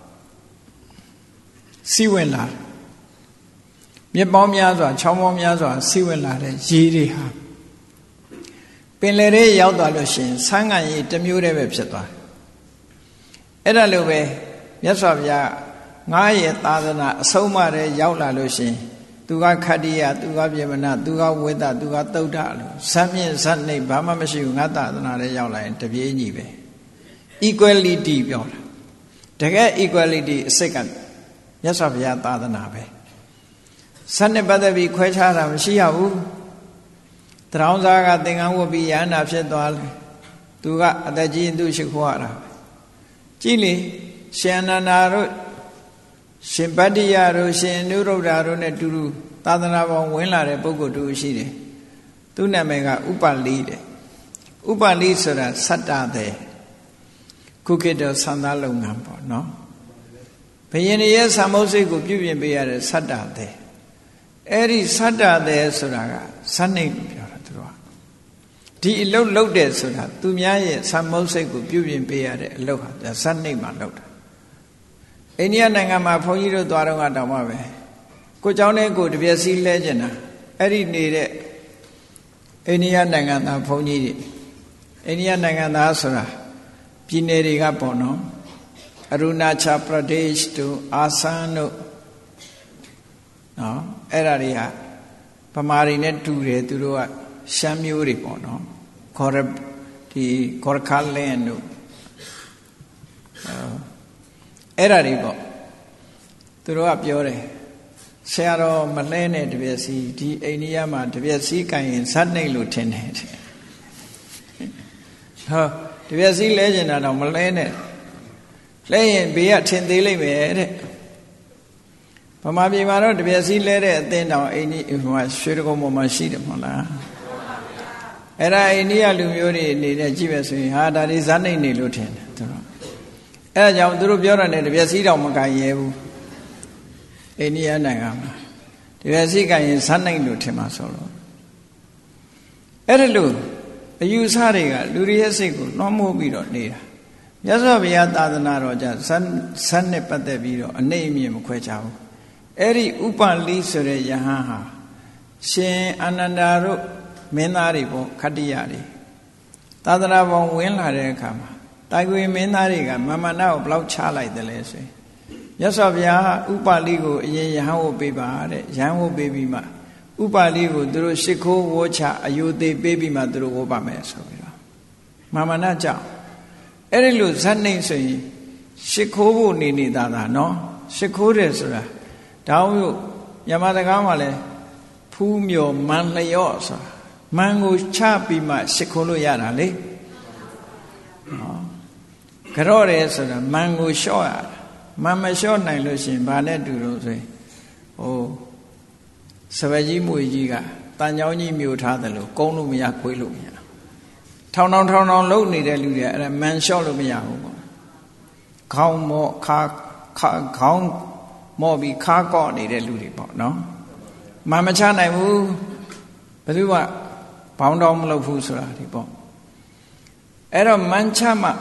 စီးဝင်လာတယ်မြစ်ပေါင်းများစွာချောင်းပေါင်းများစွာစီးဝင်လာတဲ့ရေတွေဟာပင်လယ်ထဲရောက်သွားလို့ရှိရင်ဆန်းကန်ရေတစ်မျိုးတည်းပဲဖြစ်သွားတယ်အဲ့ဒါလိုပဲမြတ်စွာဘုရားငါရဲ့သာသနာအဆုံးအမထဲရောက်လာလို့ရှိရင်သူကခတ္တိယသူကပြေမနာသူကဝိသသူကသုဒ္ဓလို့ဇတ်မြင့်ဇတ်နှိပ်ဘာမှမရှိဘူးငါသာသနာထဲရောက်လာရင်တပြေးညီပဲ equality ပြောတာတကယ် equality အစစ်ကမြတ်စွာဘုရားသာသနာပဲဇတ်နဲ့ပတ်သက်ပြီးခွဲခြားတာမရှိရဘူးတရောင်းစားကသင်္ကန်းဝတ်ပြီးရဟန္တာဖြစ်သွားတယ်သူကအသက်ကြီးသူရှိခိုးရတာကြည့်လေရှင်အနန္ဒာတို့ရှင်ဗတ္တိယတို့ရှင်အနုရုဒ္ဓတို့နဲ့တူတူသာသနာပေါ်ဝင်လာတဲ့ပုဂ္ဂိုလ်တူရှိတယ်သူ့နာမည်ကဥပလိတဲ့ဥပလိဆိုတာစတ္တတဲ့ခုခေတ်တော့သံသာလုပ်ငန်းပေါ့နော်ဘုရင်ရဲ့သံမုတ်စိတ်ကိုပြုပြင်ပေးရတဲ့စတ္တတဲ့အဲ့ဒီစတ္တတဲ့ဆိုတာကဇတ်နှိပ်ပြောတာသူတို့ကဒီအလုပ်လုပ်တယ်ဆိုတာသူများရဲ့သံမုတ်စိတ်ကိုပြုပြင်ပေးရတဲ့အလုပ်ဟာဇတ်နှိပ်မှလုပ်တာအိန္ဒိယနိုင်ငံမှာဘုန်းကြီးတို့သွားတော့တောင်မှပဲကိုเจ้าနဲ့ကိုတပြက်စီးလဲကျင်တာအဲ့ဒီနေတဲ့အိန္ဒိယနိုင်ငံသားဘုန်းကြီးတွေအိန္ဒိယနိုင်ငံသားဆိုတာပြည်နယ်တွေကပေါ့နော်အရုဏာချပရဒေ့ရှ်တို့အာဆန်တို့နော်အဲ့ဒါတွေကဗမာတွေနဲ့တူတယ်သူတို့ကရှမ်းမျိုးတွေပေါ့နော်ခေါ်ဒီခေါ်ခါလင်းတို့အဲ့ဒါတွေပေါ့သူတို့ကပြောတယ်ဆရာတော်မလဲနဲ့တပြက်စီဒီအိန္ဒိယမှာတပြက်စီကင်ရင်ဇတ်နှိပ်လို့ထင်တယ်ဟောတပြက်စီလဲကျင်တာတော့မလဲနဲ့လဲရင်ဘေးကထင်သေးလိမ့်မယ်တဲ့ဗမာပြည်မှာတော့တပြက်စီလဲတဲ့အသင်းတောင်အိန္ဒိဟိုရွှေတကုံပေါ်မှာရှိတယ်မဟုတ်လားအဲ့ဒါအိန္ဒိယလူမျိုးတွေနေတဲ့ကြည့်ပဲဆိုရင်ဟာဒါတွေဇတ်နှိပ်နေလို့ထင်တယ်သူတို့အဲ့ဒါကြောင့်သူတို့ပြောတာနဲ့တပြက်စီတောင်မကင်ရဲဘူးအိန္ဒိယနိုင်ငံမှာတပြက်စီကင်ရင်ဇတ်နှိပ်လို့ထင်မှာဆိုလို့အဲ့ဒါလို့အယူဆတွေကလူတွေရဲ့စိတ်ကိုလွှမ်းမိုးပြီးတော့နေတာမြတ်စွာဘုရားသာသနာတော်ကြဇတ်နဲ့ပတ်သက်ပြီးတော့အနေအမြင်မခွဲခြားဘူးအဲ့ဒီဥပလိဆိုတဲ့ယဟန်ဟာရှင်အာနန္ဒာတို့မင်းသားတွေပေါ့ခတ္တိယတွေသာသနာပေါ်ဝင်လာတဲ့အခါမှာတိုင်ကွေမင်းသားတွေကမမနာကိုဘလောက်ချလိုက်တယ်လဲဆိုရင်မြတ်စွာဘုရားဥပလိကိုအရင်ယဟန်ဝတ်ပေးပါတဲ့ယဟန်ဝတ်ပေးပြီးမှဥပလိကိုသူတို့ရှ िख ိုးဝေါ်ချအယုသေးပေးပြီးမှသူတို့ဝတ်ပါမယ်ဆိုပြီးတော့မမနာကြောင့်အဲ့ဒီလိုဇတ်နှိမ့်ဆိုရင်ရှ िख ိုးဖို့နေသာနော်ရှ िख ိုးတယ်ဆိုတာတောင်းရုပ်မြန်မာစကားမှာလဲဖူးမြော်မန်လျော့ဆိုတာမန်ကိုချပြီးမှရှ िख ိုးလို့ရတာလေနော်ကြော့တယ်ဆိုတာမန်ကိုလျှော့ရတာမန်မလျှော့နိုင်လို့ရှိရင်ဘာနဲ့တူလို့ဆိုရင်ဟိုစပယ်ကြီးမွေကြီးကတန်ချောင်းကြီးမြို့ထားတယ်လို့ကုန်းလို့မရခွေးလို့မရထောင်လုံနေတဲ့လူတွေအဲ့ဒါမန်လျှော့လို့မရဘူးပေါ့ခေါင်းမော့ခေါင်းမော့ပြီးခါကော့နေတဲ့လူတွေပေါ့နော်မန်မချနိုင်ဘူးဘယ်သူကဘောင်းတောင်းမလုပ်ဘူးဆိုတာဒီပေါ့အဲ့တော့မန်ချမှ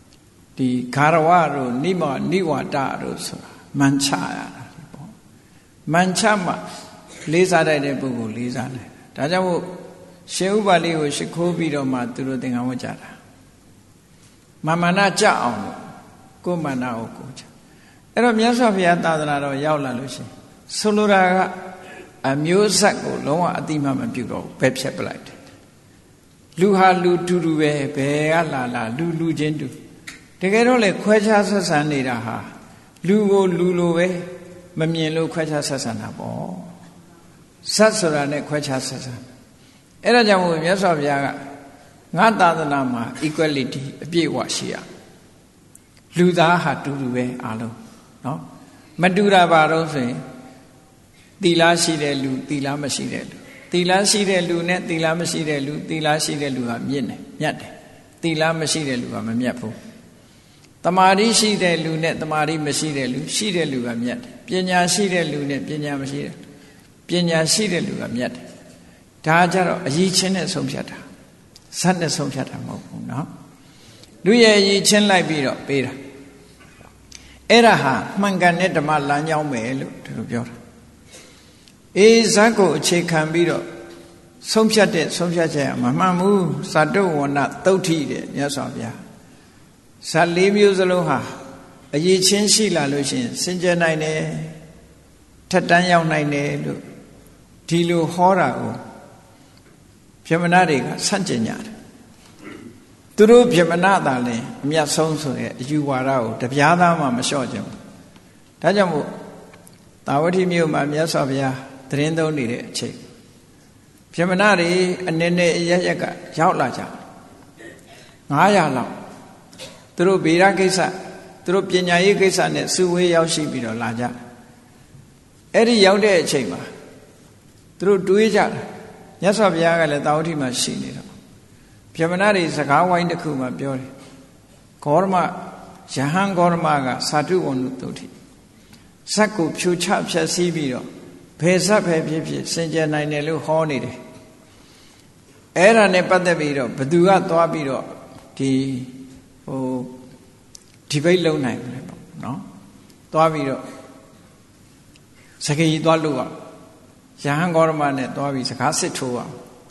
ဒီဂါရဝတို့နိဝါဒတို့ဆိုတာမန်ချရတာဒီပေါ့မှန်ချမှလေးစားတဲ့ပုဂ္ဂိုလ်လေးစားတယ်ဒါကြောင့်မို့ရှေးဥပါလိကိုရှိခိုးပြီးတော့မှသူတို့သင်္ကန်းဝတ်ကြတာမာနကြအောင်လို့ကိုယ်မာနကိုကိုယ်ချအဲ့တော့မြတ်စွာဘုရားသာသနာတော်ရောက်လာလို့ရှိရင်ဆိုလိုတာကအမျိုးဆက်ကိုလုံးဝအတိမမပြုတော့ဘယ်ဖြတ်ပလိုက်တယ်လူဟာလူတူတူပဲဘယ်ကလာလူချင်းတူတကယ်တော့လေခွဲခြားဆက်ဆံနေတာဟာလူကိုလူလိုပဲမမြင်လို့ခွဲခြားဆက်ဆံတာပေါ့ဇတ်ဆိုတာနဲ့ခွဲခြားဆက်ဆံအဲ့ဒါကြောင့်မို့မြတ်စွာဘုရားကငါသာသနာမှာ equality အပြည့်အဝရှိရလူသားဟာတူတူပဲအားလုံးနော်မတူတာဘာလို့ဆိုရင်သီလရှိတဲ့လူသီလမရှိတဲ့လူသီလရှိတဲ့လူနဲ့သီလမရှိတဲ့လူသီလရှိတဲ့လူဟာမြင့်တယ်မြတ်တယ်သီလမရှိတဲ့လူကမမြတ်ဘူးတမာတိရှိတဲ့လူနဲ့တမာတိမရှိတဲ့လူရှိတဲ့လူကမြတ်တယ်ပညာရှိတဲ့လူနဲ့ပညာမရှိတဲ့ပညာရှိတဲ့လူကမြတ်တယ်ဒါကြတော့အရေးချင်းနဲ့ဆုံးဖြတ်တာဇတ်နဲ့ဆုံးဖြတ်တာမဟုတ်ဘူးเนาะလူရဲ့အရေးချင်းလိုက်ပြီးတော့ပေးတာအဲ့ဒါဟာမှန်ကန်တဲ့ဓမ္မလမ်းကြောင်းပဲလို့သူတို့ပြောတာအေးဇတ်ကိုအခြေခံပြီးတော့ဆုံးဖြတ်တဲ့ဆုံးဖြတ်ချက်ကမမှန်ဘူးဇတ်တုဝဏသုတ်ထိတဲ့မြတ်စွာဘုရားဇတ်၄မျိုးစလုံးဟာအရေးချင်းရှိလာလို့ရှိရင်စင်ကြယ်နိုင်တယ်ထက်တန်းရောက်နိုင်တယ်လို့ဒီလိုဟောတာကိုဗြဟ္မဏတွေကဆန့်ကျင်ကြတယ်သူတို့ဗြဟ္မဏသာလဲအမြတ်ဆုံးဆိုတဲ့အယူဝါဒကိုတပြားသားမှမလျှော့ကြဘူးဒါကြောင့်မို့သာဝတိမြို့မှာမြတ်စွာဘုရားသတင်းသုံးနေတဲ့အချိန်ဗြဟ္မဏတွေအနေနဲ့အရရက်ကရောက်လာကြ900လောက်သူတို့ဗေဒကိစ္စသူတို့ပညာရေးကိစ္စနဲ့စုဝေးရောက်ရှိပြီးတော့လာကြအဲ့ဒီရောက်တဲ့အချိန်မှာသူတို့တွေးကြတယ်မြတ်စွာဘုရားကလည်းသာဝတိမှာရှိနေတော့ဗြဟ္မဏတွေစကားဝိုင်းတစ်ခုမှပြောတယ်ဂေါရမယဟန်ဂေါရမကသာတုဝဏ္ဏသုတ်ထိဇက်ကိုဖြူချဖြက်စီးပြီးတော့ဘယ်ဇက်ပဲဖြစ်ဖြစ်စင်ကြယ်နိုင်တယ်လို့ဟောနေတယ်အဲ့ဒါနဲ့ပတ်သက်ပြီးတော့ဘသူကသွားပြီးတော့ဒီဘိတ်လုံးနိုင်တယ်ပေါ့နော်သွားပြီးတော့စကားကြီးသွားလို့ရယဟန်ဂေါရမနဲ့သွားပြီးစကားစစ်ထိုးအောင်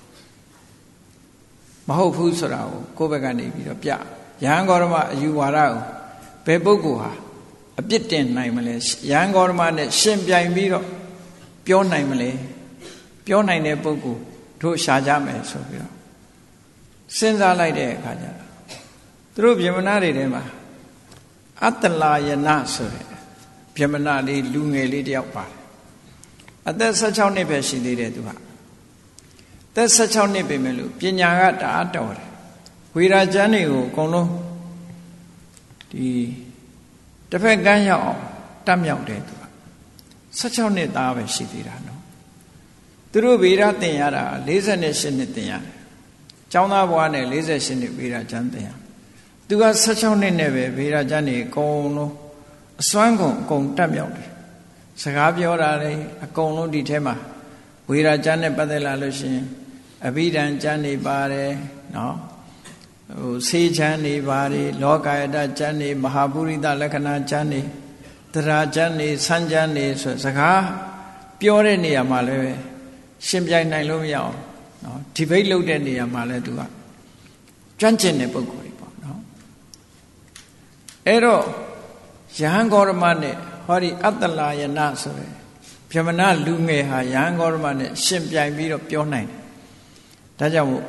မဟုတ်ဘူးဆိုတာကိုကိုယ့်ဘက်ကနေပြီးတော့ပြယဟန်ဂေါရမအယူဝါဒကိုဘယ်ပုဂ္ဂိုလ်ဟာအပြစ်တင်နိုင်မလဲယဟန်ဂေါရမနဲ့ရှင်ပြိုင်ပြီးတော့ပြောနိုင်မလဲပြောနိုင်တဲ့ပုဂ္ဂိုလ်တို့ရှာကြမယ်ဆိုပြီးတော့စဉ်းစားလိုက်တဲ့အခါကျတော့သူတို့ဗြဟ္မဏတွေထဲမှာအတ္တလာယနာဆိုတဲ့ဗြဟ္မဏလေးလူငယ်လေးတယောက်ပါတယ်အသက်16နှစ်ပဲရှိသေးတယ်သူကသက်16နှစ်ပဲမဲ့လို့ပညာကတအားတော်တယ်ဝေရာကျမ်းတွေကိုအကုန်လုံးဒီတစ်ဖက်ကမ်းရောက်အောင်တတ်မြောက်တယ်သူက16နှစ်သားပဲရှိသေးတာနော်သူတို့ဗေဒသင်ရတာ48နှစ်သင်ရတယ်ကျောင်းသားဘဝနဲ့48နှစ်ဗေဒကျမ်းသင်ရသူက16နှစ်နဲ့ပဲဗေဒကျမ်းတွေအကုန်လုံးအစွမ်းကုန်အကုန်တတ်မြောက်တယ်စကားပြောတာလေအကုန်လုံးဒီထဲမှာဝေရာကျမ်းနဲ့ပတ်သက်လာလို့ရှိရင်အဘိဓမ္မာကျမ်းတွေပါတယ်နော်ဆေးချမ်းတွေပါတယ်လောကာယတကျမ်းတွေမဟာပုရိသလက္ခဏာကျမ်းတွေတရားကျမ်းတွေဆန်းကျမ်းတွေဆိုစကားပြောတဲ့နေရာမှာလည်းရှင်ပြိုင်နိုင်လို့မရအောင်နော်ဒီဘိတ်လုပ်တဲ့နေရာမှာလည်းသူကကျွမ်းကျင်တဲ့ပုဂ္ဂိုလ်တွေပေါ့နော်အဲ့တော့ယဟန်ဂေါရမနဲ့ဟောဒီအတ္တလာယနာဆိုရယ်ဗြဟ္မဏလူငယ်ဟာယဟန်ဂေါရမနဲ့ရှင်ပြိုင်ပြီးတော့ပြောနိုင်တယ်ဒါကြောင့်မို့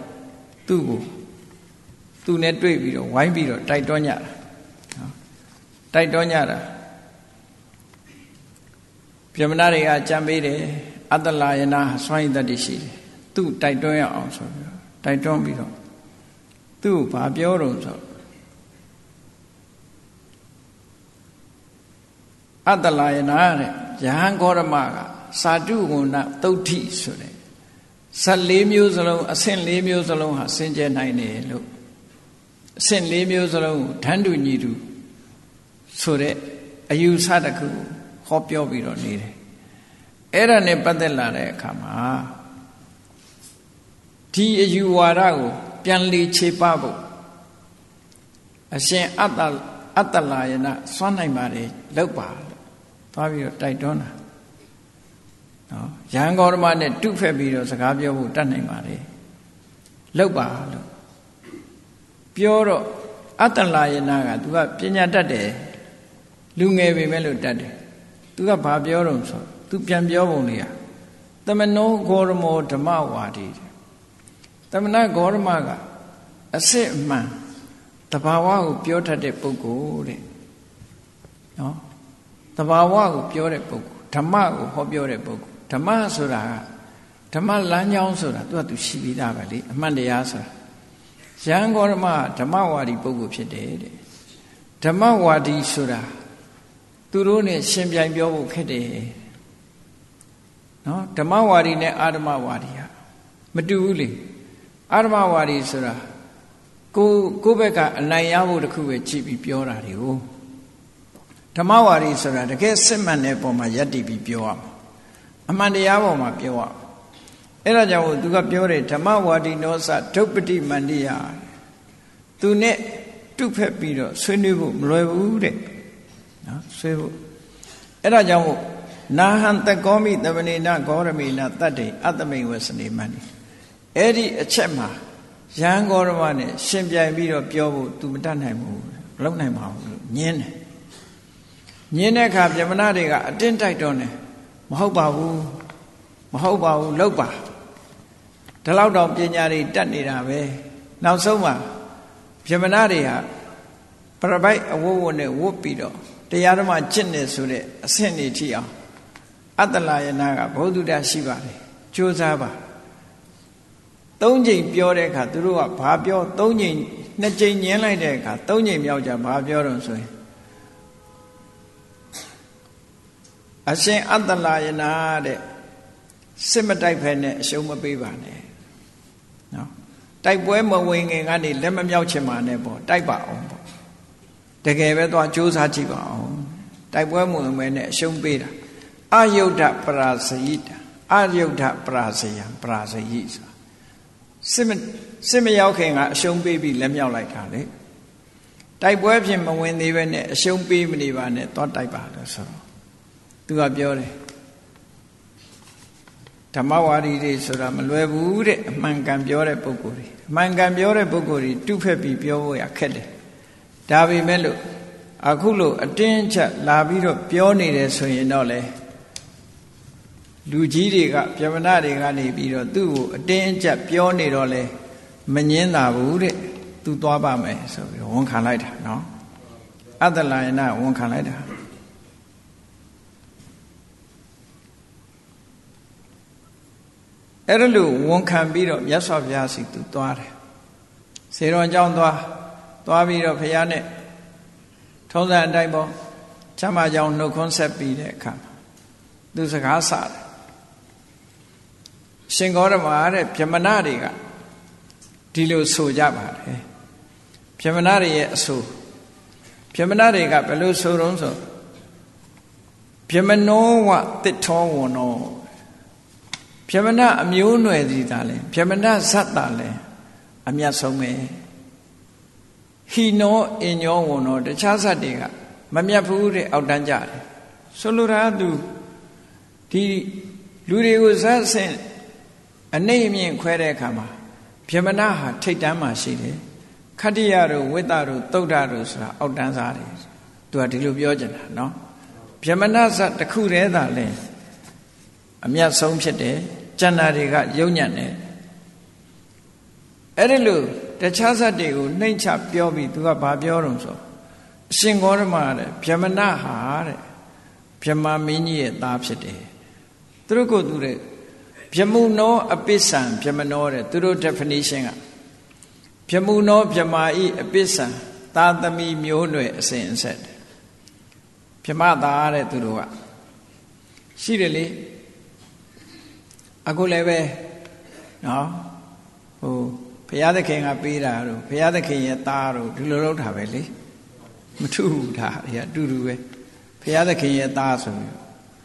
သူ့နဲ့တွေ့ပြီးတော့ဝိုင်းပြီးတော့တိုက်တွန်းကြတာနော်တိုက်တွန်းကြတာဗြဟ္မဏတွေကကြံပေးတယ်အတ္တလာယနာစွမ်းရည်တတ်ရှိတယ်သူ့တိုက်တွန်းရအောင်ဆိုပြီးတော့တိုက်တွန်းပြီးတော့သူ့ဘာပြောတော့ဆိုအတ္တလာယနာတဲ့ယဟန်ဂေါရမကသာတုဝဏ္ဏသုတ်ထိဆိုတဲ့14မျိုးစလုံးအဆင့်4မျိုးစလုံးဟာစင်ကြယ်နိုင်တယ်လို့အဆင့်4မျိုးစလုံးကိုဓာန်တူညီတူဆိုတဲ့အယူဆတစ်ခုဟောပြောပြီးတော့နေတယ်အဲ့ဒါနဲ့ပတ်သက်လာတဲ့အခါမှာဒီအယူဝါဒကိုပြန်လည်ခြေပဖို့အရှင်အတ္တလာယနာစွမ်းနိုင်ပါတယ်လောက်ပါလို့သွားပြီးတော့တိုက်တွန်းတာနော်ယဟန်ဂေါတမနဲ့တုဖက်ပြီးတော့စကားပြောဖို့တတ်နိုင်ပါလေလောက်ပါလို့ပြောတော့အတ္တလာယနာက तू ကပညာတတ်တယ်လူငယ်ပေမဲ့လို့တတ်တယ် तू ကဘာပြောတော့ဆို तू ပြန်ပြောပုံလေးอ่ะသမနောဂေါရမောဓမ္မဝါဒီသမဏဂေါရမကအစစ်အမှန်တဘာဝကိုပြောတတ်တဲ့ပုဂ္ဂိုလ်တဲ့နော်တဘာဝကိုပြောတဲ့ပုဂ္ဂိုလ်ဓမ္မကိုဟောပြောတဲ့ပုဂ္ဂိုလ်ဓမ္မဆိုတာကဓမ္မလမ်းကြောင်းဆိုတာသူရှိပြီးသားပဲလေအမှန်တရားဆိုတာယဟန်ဂေါရမဓမ္မဝါဒီပုဂ္ဂိုလ်ဖြစ်တယ်တဲ့ဓမ္မဝါဒီဆိုတာသူတို့နဲ့ရှင်ပြိုင်ပြောဖို့ခက်တယ်နော်ဓမ္မဝါဒီနဲ့အာဓမ္မဝါဒီဟာမတူဘူးလေအာဓမ္မဝါဒီဆိုတာကိုယ့်ဘက်ကအနိုင်ရဖို့တခုပဲကြည့်ပြီးပြောတာတွေကိုဓမ္မဝါဒီဆိုတာတကယ်စစ်မှန်တဲ့ပုံမှာယက်တည်ပြီးပြောရမှာအမှန်တရားပေါ်မှာပြောရမှာအဲ့ဒါကြောင့်သူကပြောတယ်ဓမ္မဝါဒီနောသဒုပ္ပတိမန္တိယသူနဲ့တုဖက်ပြီးတော့ဆွေးနွေးဖို့မလွယ်ဘူးတဲ့နော်ဆွေးဖို့အဲ့ဒါကြောင့်နာဟံတကောမိတမနေနဂေါရမေနတတ္တေအတ္တမိဝစနေမန္တိအဲ့ဒီအချက်မှာယဟန်ဂေါရမနဲ့ရှင်ပြိုင်ပြီးတော့ပြောဖို့ तू မတတ်နိုင်ဘူးမလုပ်နိုင်ပါဘူးလို့ညင်းတယ်ညင်းတဲ့အခါဗြဟ္မဏတွေကအတင်းတိုက်တော့တယ်မဟုတ်ပါဘူးလောက်ပါဒီလောက်တော့ပညာတွေတတ်နေတာပဲနောက်ဆုံးမှာဗြဟ္မဏတွေဟာပရပိုက်အဝတ်ဝတ်နဲ့ဝတ်ပြီးတော့တရားဓမ္မကျင့်နေဆိုတဲ့အဆင့်တွေထိအောင်အတ္တလာယနာကဘုဒ္ဓတရှိပါတယ်ကြိုးစားပါ၃ကြိမ်ပြောတဲ့အခါသူတို့ကဘာပြော၃ကြိမ်၂ကြိမ်ညင်းလိုက်တဲ့အခါ၃ကြိမ်မြောက်ကြဘာပြောတော့ဆိုရင်အရှင်အတ္တလာယနာတဲ့စစ်မတိုက်ဖဲနဲ့အရှုံးမပေးပါနဲ့နော်တိုက်ပွဲမဝင်ခင်ကနေလက်မမြောက်ချင်ပါနဲ့ပေါ့တိုက်ပါအောင်ပေါ့တကယ်ပဲသွားကြိုးစားကြည့်ပါအောင်တိုက်ပွဲမဝင်မဲနဲ့အရှုံးပေးတာအယုဒ္ဓပရာဇယိတာအယုဒ္ဓပရာဇယံပရာဇယိဆိုစစ်မရောက်ခင်ကအရှုံးပေးပြီးလက်မြောက်လိုက်တာလေတိုက်ပွဲဖြင့်မဝင်သေးပဲနဲ့အရှုံးပေးမနေပါနဲ့သွားတိုက်ပါလို့ဆိုတော့သူကပြောတယ်ဓမ္မဝါဒီတွေဆိုတာမလွယ်ဘူးတဲ့အမှန်ကန်ပြောတဲ့ပုဂ္ဂိုလ်တွေအမှန်ကန်ပြောတဲ့ပုဂ္ဂိုလ်တွေတုဖက်ပြီးပြောဖို့ရခက်တယ်ဒါပေမဲ့လို့အခုလို့အတင်းအကျပ်လာပြီးတော့ပြောနေတယ်ဆိုရင်တော့လေလူကြီးတွေကဗြဟ္မဏတွေကနေပြီးတော့သူ့ကိုအတင်းအကျပ်ပြောနေတော့လေမငင်းတာဘူးတဲ့သူသွားပါမယ်ဆိုပြီးဝန်ခံလိုက်တာနော်အတ္တလာယနာဝန်ခံလိုက်တာအဲ့ဒါလို့ဝန်ခံပြီးတော့မြတ်စွာဘုရားစီသူသွားတယ်စေတော်ကြောင့်သွားပြီးတော့ဘုရားနဲ့ထုံးစံအတိုင်းပေါ့ချမ်းသာကြောင့်နှုတ်ခွန်းဆက်ပြီးတဲ့အခါသူစကားစတယ်ရှင်ဂေါရမတဲ့ဗြဟ္မဏတွေကဒီလိုဆိုကြပါတယ်ဗြဟ္မဏတွေရဲ့အဆိုဗြဟ္မဏတွေကဘယ်လိုဆိုတုံးဆိုဗြဟ္မနောဝတိထောဝနောဗြဟ္မဏအမျိုးနွယ်စီသာလဲဗြဟ္မဏဇတ်သာလဲအမြတ်ဆုံးပဲဟိနောအညောဝနောတခြားဇတ်တွေကမမြတ်ဘူးတဲ့အောက်တန်းကြတယ်ဆိုလိုတာသူဒီလူတွေကိုဇတ်ဆင့်အနေအမြင့်ခွဲတဲ့အခါမှာဗြဟ္မဏဟာထိတ်တန်းမှရှိတယ်ခတ္တိယတို့ဝိတ္တတို့သုဒ္ဓတို့ဆိုတာအောက်တန်းစားတယ်သူကဒီလိုပြောကြတာနော်ဗြဟ္မဏဇတ်တစ်ခုတည်းသာလဲအမြတ်ဆုံးဖြစ်တယ်ကျန်တာတွေကယုံညံ့တယ်အဲ့ဒီလိုတခြားဇတ်တွေကိုနှိမ့်ချပြောပြီးသူကဘာပြောတော့ဆိုအရှင်ဂေါရမတဲ့ဗြဟ္မဏဟာတဲ့ဗြဟ္မာမင်းကြီးရဲ့သားဖြစ်တယ်သူတို့ကိုသူတဲ့ဗြဟ္မုနောအပိစ္ဆံဗြဟ္မနောတဲ့သူတို့ definition ကဗြဟ္မုနောဗြဟ္မာဤအပိစ္ဆံသာသမီမျိုးနွယ်အစဉ်အဆက်ဗြဟ္မသားတဲ့သူတို့ကရှိတယ်လေအခုလည်းပဲနော်ဟိုဘုရားသခင်ကပေးတာတို့ဘုရားသခင်ရဲ့သားတို့ဒီလိုလုပ်တာပဲလေမထူးဘူးဒါအတူတူပဲဘုရားသခင်ရဲ့သားဆိုပြီး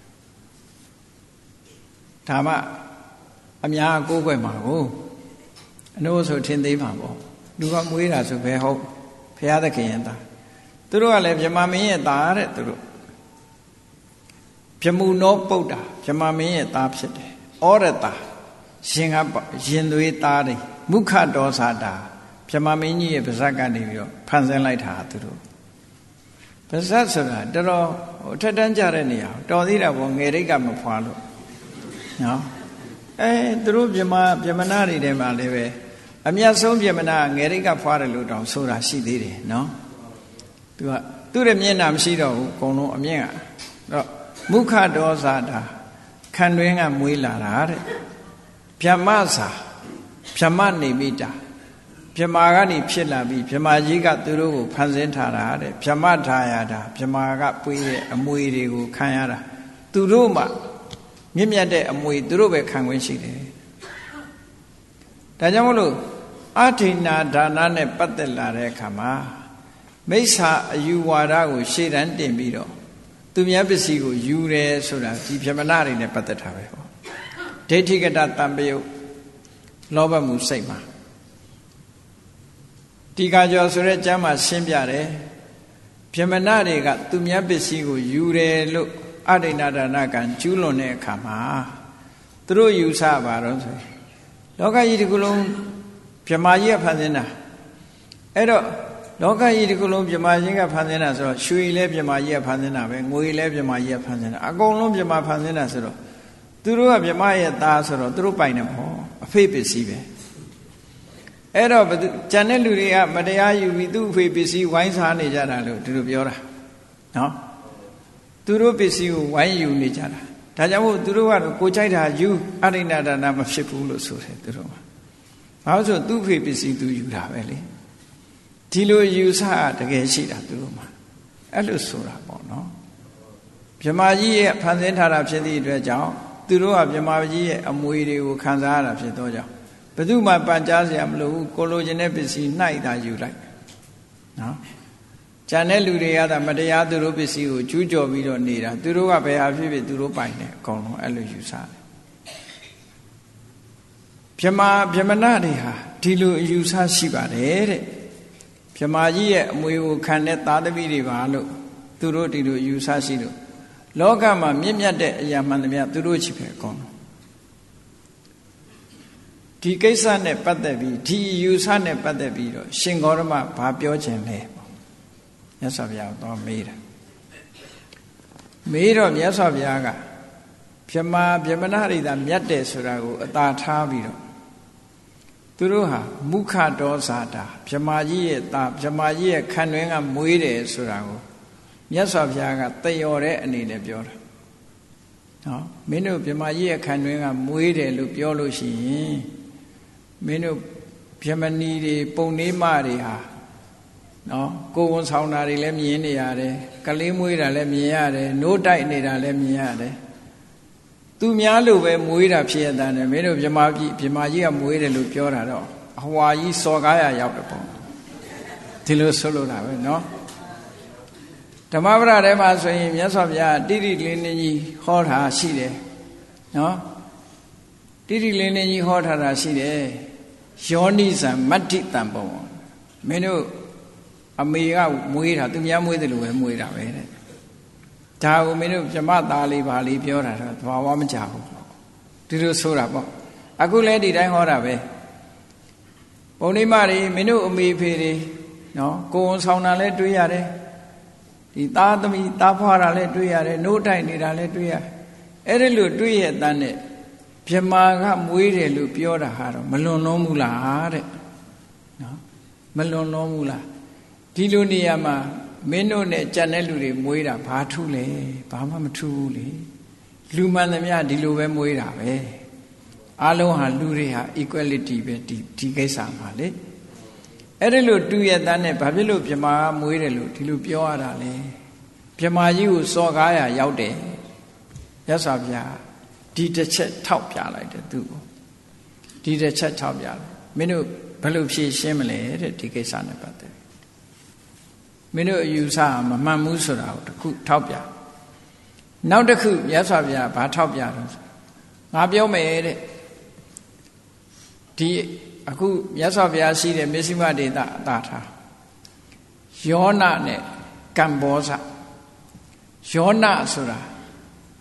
ဒါမှအများကိုးကွယ်မှာကိုအနိုးဆိုထင်သေးမှာပေါ့လူကမွေးတာဆိုဘယ်ဟုတ်ဘုရားသခင်ရဲ့သားသူတို့ကလည်းဗြဟ္မာမင်းရဲ့သားတဲ့သူတို့ပြမူနောပုဒ္ဒါပြမမင်းရဲ့သားဖြစ်တယ်ဩရတာရှင်ကရင်သွေးသားတွေမုခဒေါသတာပြမမင်းကြီးရဲ့ပါဇက်ကနေပြီးတော့ဖန်ဆင်းလိုက်တာသူတို့ပါဇက်ဆိုတာတော်တော်ထက်တန်းကြတဲ့နေရာတော်သေးတာပေါ့ငယ်ရိတ်ကမဖွာလို့နော်သူတို့ပြမနာတွေထဲမှာလည်းပဲအမြတ်ဆုံးပြမနာငယ်ရိတ်ကဖွာတယ်လို့တောင်ဆိုတာရှိသေးတယ်နော်သူရဲ့မျက်နှာမရှိတော့ဘူးအကုန်လုံးအမြင့်ကတော့မုခဒေါသတာခံတွင်းကမွေးလာတာတဲ့ဗြဟ္မစာဗြဟ္မနေမိတာဗြဟ္မာကနေဖြစ်လာပြီးဗြဟ္မာကြီးကသူတို့ကိုဖန်ဆင်းထားတာတဲ့ဗြဟ္မထာရတာဗြဟ္မာကပွေးတဲ့အမွေတွေကိုခံရတာသူတို့မှမြင့်မြတ်တဲ့အမွေသူတို့ပဲခံခွင့်ရှိတယ်ဒါကြောင့်မလို့အဋ္ဌိနာဒါနနဲ့ပတ်သက်လာတဲ့အခါမှာမိစ္ဆာအယူဝါဒကိုရှေ့တန်းတင်ပြီးတော့သူများပစ္စည်းကိုယူတယ်ဆိုတာဒီဗြဟ္မဏတွေနဲ့ပတ်သက်တာပဲပေါ့ဒိဋ္ဌိကတတံပယုတ်လောဘမှုစိတ်မှာတိကာကျော်ဆိုတဲ့ကျမ်းမှာရှင်းပြတယ်ဗြဟ္မဏတွေကသူများပစ္စည်းကိုယူတယ်လို့အဋ္ဌိနာဒါနကံကျူးလွန်တဲ့အခါမှာသူတို့ယူဆပါတော့ဆိုလောကကြီးတစ်ခုလုံးဗြဟ္မာကြီးကဖန်ဆင်းတာအဲ့တော့လောကကြီးတစ်ခုလုံးဗြဟ္မာကြီးကဖန်ဆင်းတာဆိုတော့ရွှေလည်းဗြဟ္မာကြီးကဖန်ဆင်းတာပဲငွေလည်းဗြဟ္မာကြီးကဖန်ဆင်းတာအကုန်လုံးဗြဟ္မာဖန်ဆင်းတာဆိုတော့သူတို့ကဗြဟ္မာရဲ့သားဆိုတော့သူတို့ပိုင်တယ်ပေါ့အဖေပစ္စည်းပဲအဲ့တော့ကျန်တဲ့လူတွေကမတရားယူပြီးသူ့အဖေပစ္စည်းဝိုင်းစားနေကြတာလို့သူတို့ပြောတာနော်သူတို့ပစ္စည်းကိုဝိုင်းယူနေကြတာဒါကြောင့်မို့သူတို့ကတော့ကိုကြိုက်တာယူအဋ္ဌိနာဒါနမဖြစ်ဘူးလို့ဆိုတယ်သူတို့ကဘာလို့ဆိုသူ့အဖေပစ္စည်းသူယူတာပဲလေဒီလိုယူဆတကယ်ရှိတာသူတို့မှာအဲ့လိုဆိုတာပေါ့နော်ဗြဟ္မာကြီးရဲ့ဖန်ဆင်းထားတာဖြစ်သည့်အတွက်ကြောင့်သူတို့ကဗြဟ္မာကြီးရဲ့အမွေတွေကိုခံစားရတာဖြစ်သောကြောင့်ဘယ်သူမှပန်ကြားစရာမလိုဘူးကိုလိုချင်တဲ့ပစ္စည်းနှိုက်တာယူလိုက်နော်ကျန်တဲ့လူတွေကသာမတရားသူတို့ပစ္စည်းကိုကျူးကျော်ပြီးတော့နေတာသူတို့ကဘယ်ဟာဖြစ်ဖြစ်သူတို့ပိုင်တယ်အကုန်လုံးအဲ့လိုယူဆတယ်ဗြဟ္မာတွေဟာဒီလိုအယူဆရှိပါတယ်တဲ့ဗြဟ္မာကြီးရဲ့အမွေကိုခံတဲ့သားသမီးတွေပါလို့သူတို့ဒီလိုအယူဆရှိလို့လောကမှာမြင့်မြတ်တဲ့အရာမှန်သမျှသူတို့ချစ်ပဲအကုန်လုံးဒီကိစ္စနဲ့ပတ်သက်ပြီးဒီအယူဆနဲ့ပတ်သက်ပြီးတော့ရှင်ဂေါရမဘာပြောခြင်းလဲပေါ့မြတ်စွာဘုရားတော့မေးတာမေးတော့မြတ်စွာဘုရားကဗြဟ္မာတွေသာမြတ်တယ်ဆိုတာကိုအသာထားပြီးတော့သူတို့ဟာမုခဒေါသတာဗြဟ္မာကြီးရဲ့သားဗြဟ္မာကြီးရဲ့ခံတွင်းကမွေးတယ်ဆိုတာကိုမြတ်စွာဘုရားကတယော်တဲ့အနေနဲ့ပြောတာနော်မင်းတို့ဗြဟ္မာကြီးရဲ့ခံတွင်းကမွေးတယ်လို့ပြောလို့ရှိရင်မင်းတို့ဗြဟ္မဏီတွေပုံနေမတွေဟာနော်ကိုယ်ဝန်ဆောင်တာတွေလည်းမြင်နေရတယ်ကလေးမွေးတာလည်းမြင်ရတယ်နိုးတိုက်နေတာလည်းမြင်ရတယ်သူများလို့ပဲမွေးတာဖြစ်ရတဲ့မင်းတို့ဗြဟ္မာကြီးကမွေးတယ်လို့ပြောတာတော့အဟွာကြီးစော်ကားရရောက်တယ်ပေါ့ဒီလိုဆိုလိုတာပဲနော်ဓမ္မပဒထဲမှာဆိုရင်မြတ်စွာဘုရားတိတိလင်းလင်းကြီးဟောတာရှိတယ်နော်တိတိလင်းလင်းကြီးဟောထားတာရှိတယ်ယောနိဇံမတ္တိတံပုံမင်းတို့အမေကမွေးတာသူများမွေးတယ်လို့ပဲမွေးတာပဲတဲ့ဒါကိုမင်းတို့ဗြဟ္မသားလေးပါလေးပြောတာတော့သဘာဝမကြဘူးဒီလိုဆိုတာပေါ့အခုလဲဒီတိုင်းဟောတာပဲပုံနိမတွေမင်းတို့အမေဖေတွေနော်ကိုယ်ဝန်ဆောင်တာလဲတွေးရတယ်ဒီသားသမီးသားဖွာတာလဲတွေးရတယ်နိုးတိုက်နေတာလဲတွေးရအဲ့ဒီလိုတွေးရတဲ့နဲ့ဗြဟ္မာကမွေးတယ်လို့ပြောတာဟာတော့မလွန်လုံးဘူးလားတဲ့နော်မလွန်လုံးဘူးလားဒီလိုနေရာမှာမင်းတို့နဲ့ကြံတဲ့လူတွေမွေးတာဘာထူးလဲဘာမှမထူးဘူးလေလူမှန်သမျှဒီလိုပဲမွေးတာပဲအားလုံးဟာလူတွေဟာ equality ပဲဒီကိစ္စမှာလေအဲ့ဒီလိုတူရတဲ့နဲ့ဘာဖြစ်လို့ဗြဟ္မာကမွေးတယ်လို့ဒီလိုပြောရတာလဲဗြဟ္မာကြီးကိုစော်ကားရရောက်တယ်ရသော်ဗျာဒီတစ်ချက်ထောက်ပြလိုက်တယ်သူ့ကိုဒီတစ်ချက်ထောက်ပြလိုက်မင်းတို့ဘယ်လိုဖြေရှင်းမလဲတဲ့ဒီကိစ္စနဲ့ပတ်သက်မင်းတို့အယူဆမမှန်ဘူးဆိုတာကိုတစ်ခုထောက်ပြနောက်တစ်ခုမြတ်စွာဘုရားဘာထောက်ပြတော့ငါပြောမယ်တဲ့ဒီအခုမြတ်စွာဘုရားရှိတဲ့မစ္စည်းမဒေသအတာထားယောနနဲ့ကမ္ဘောဇယောနဆိုတာ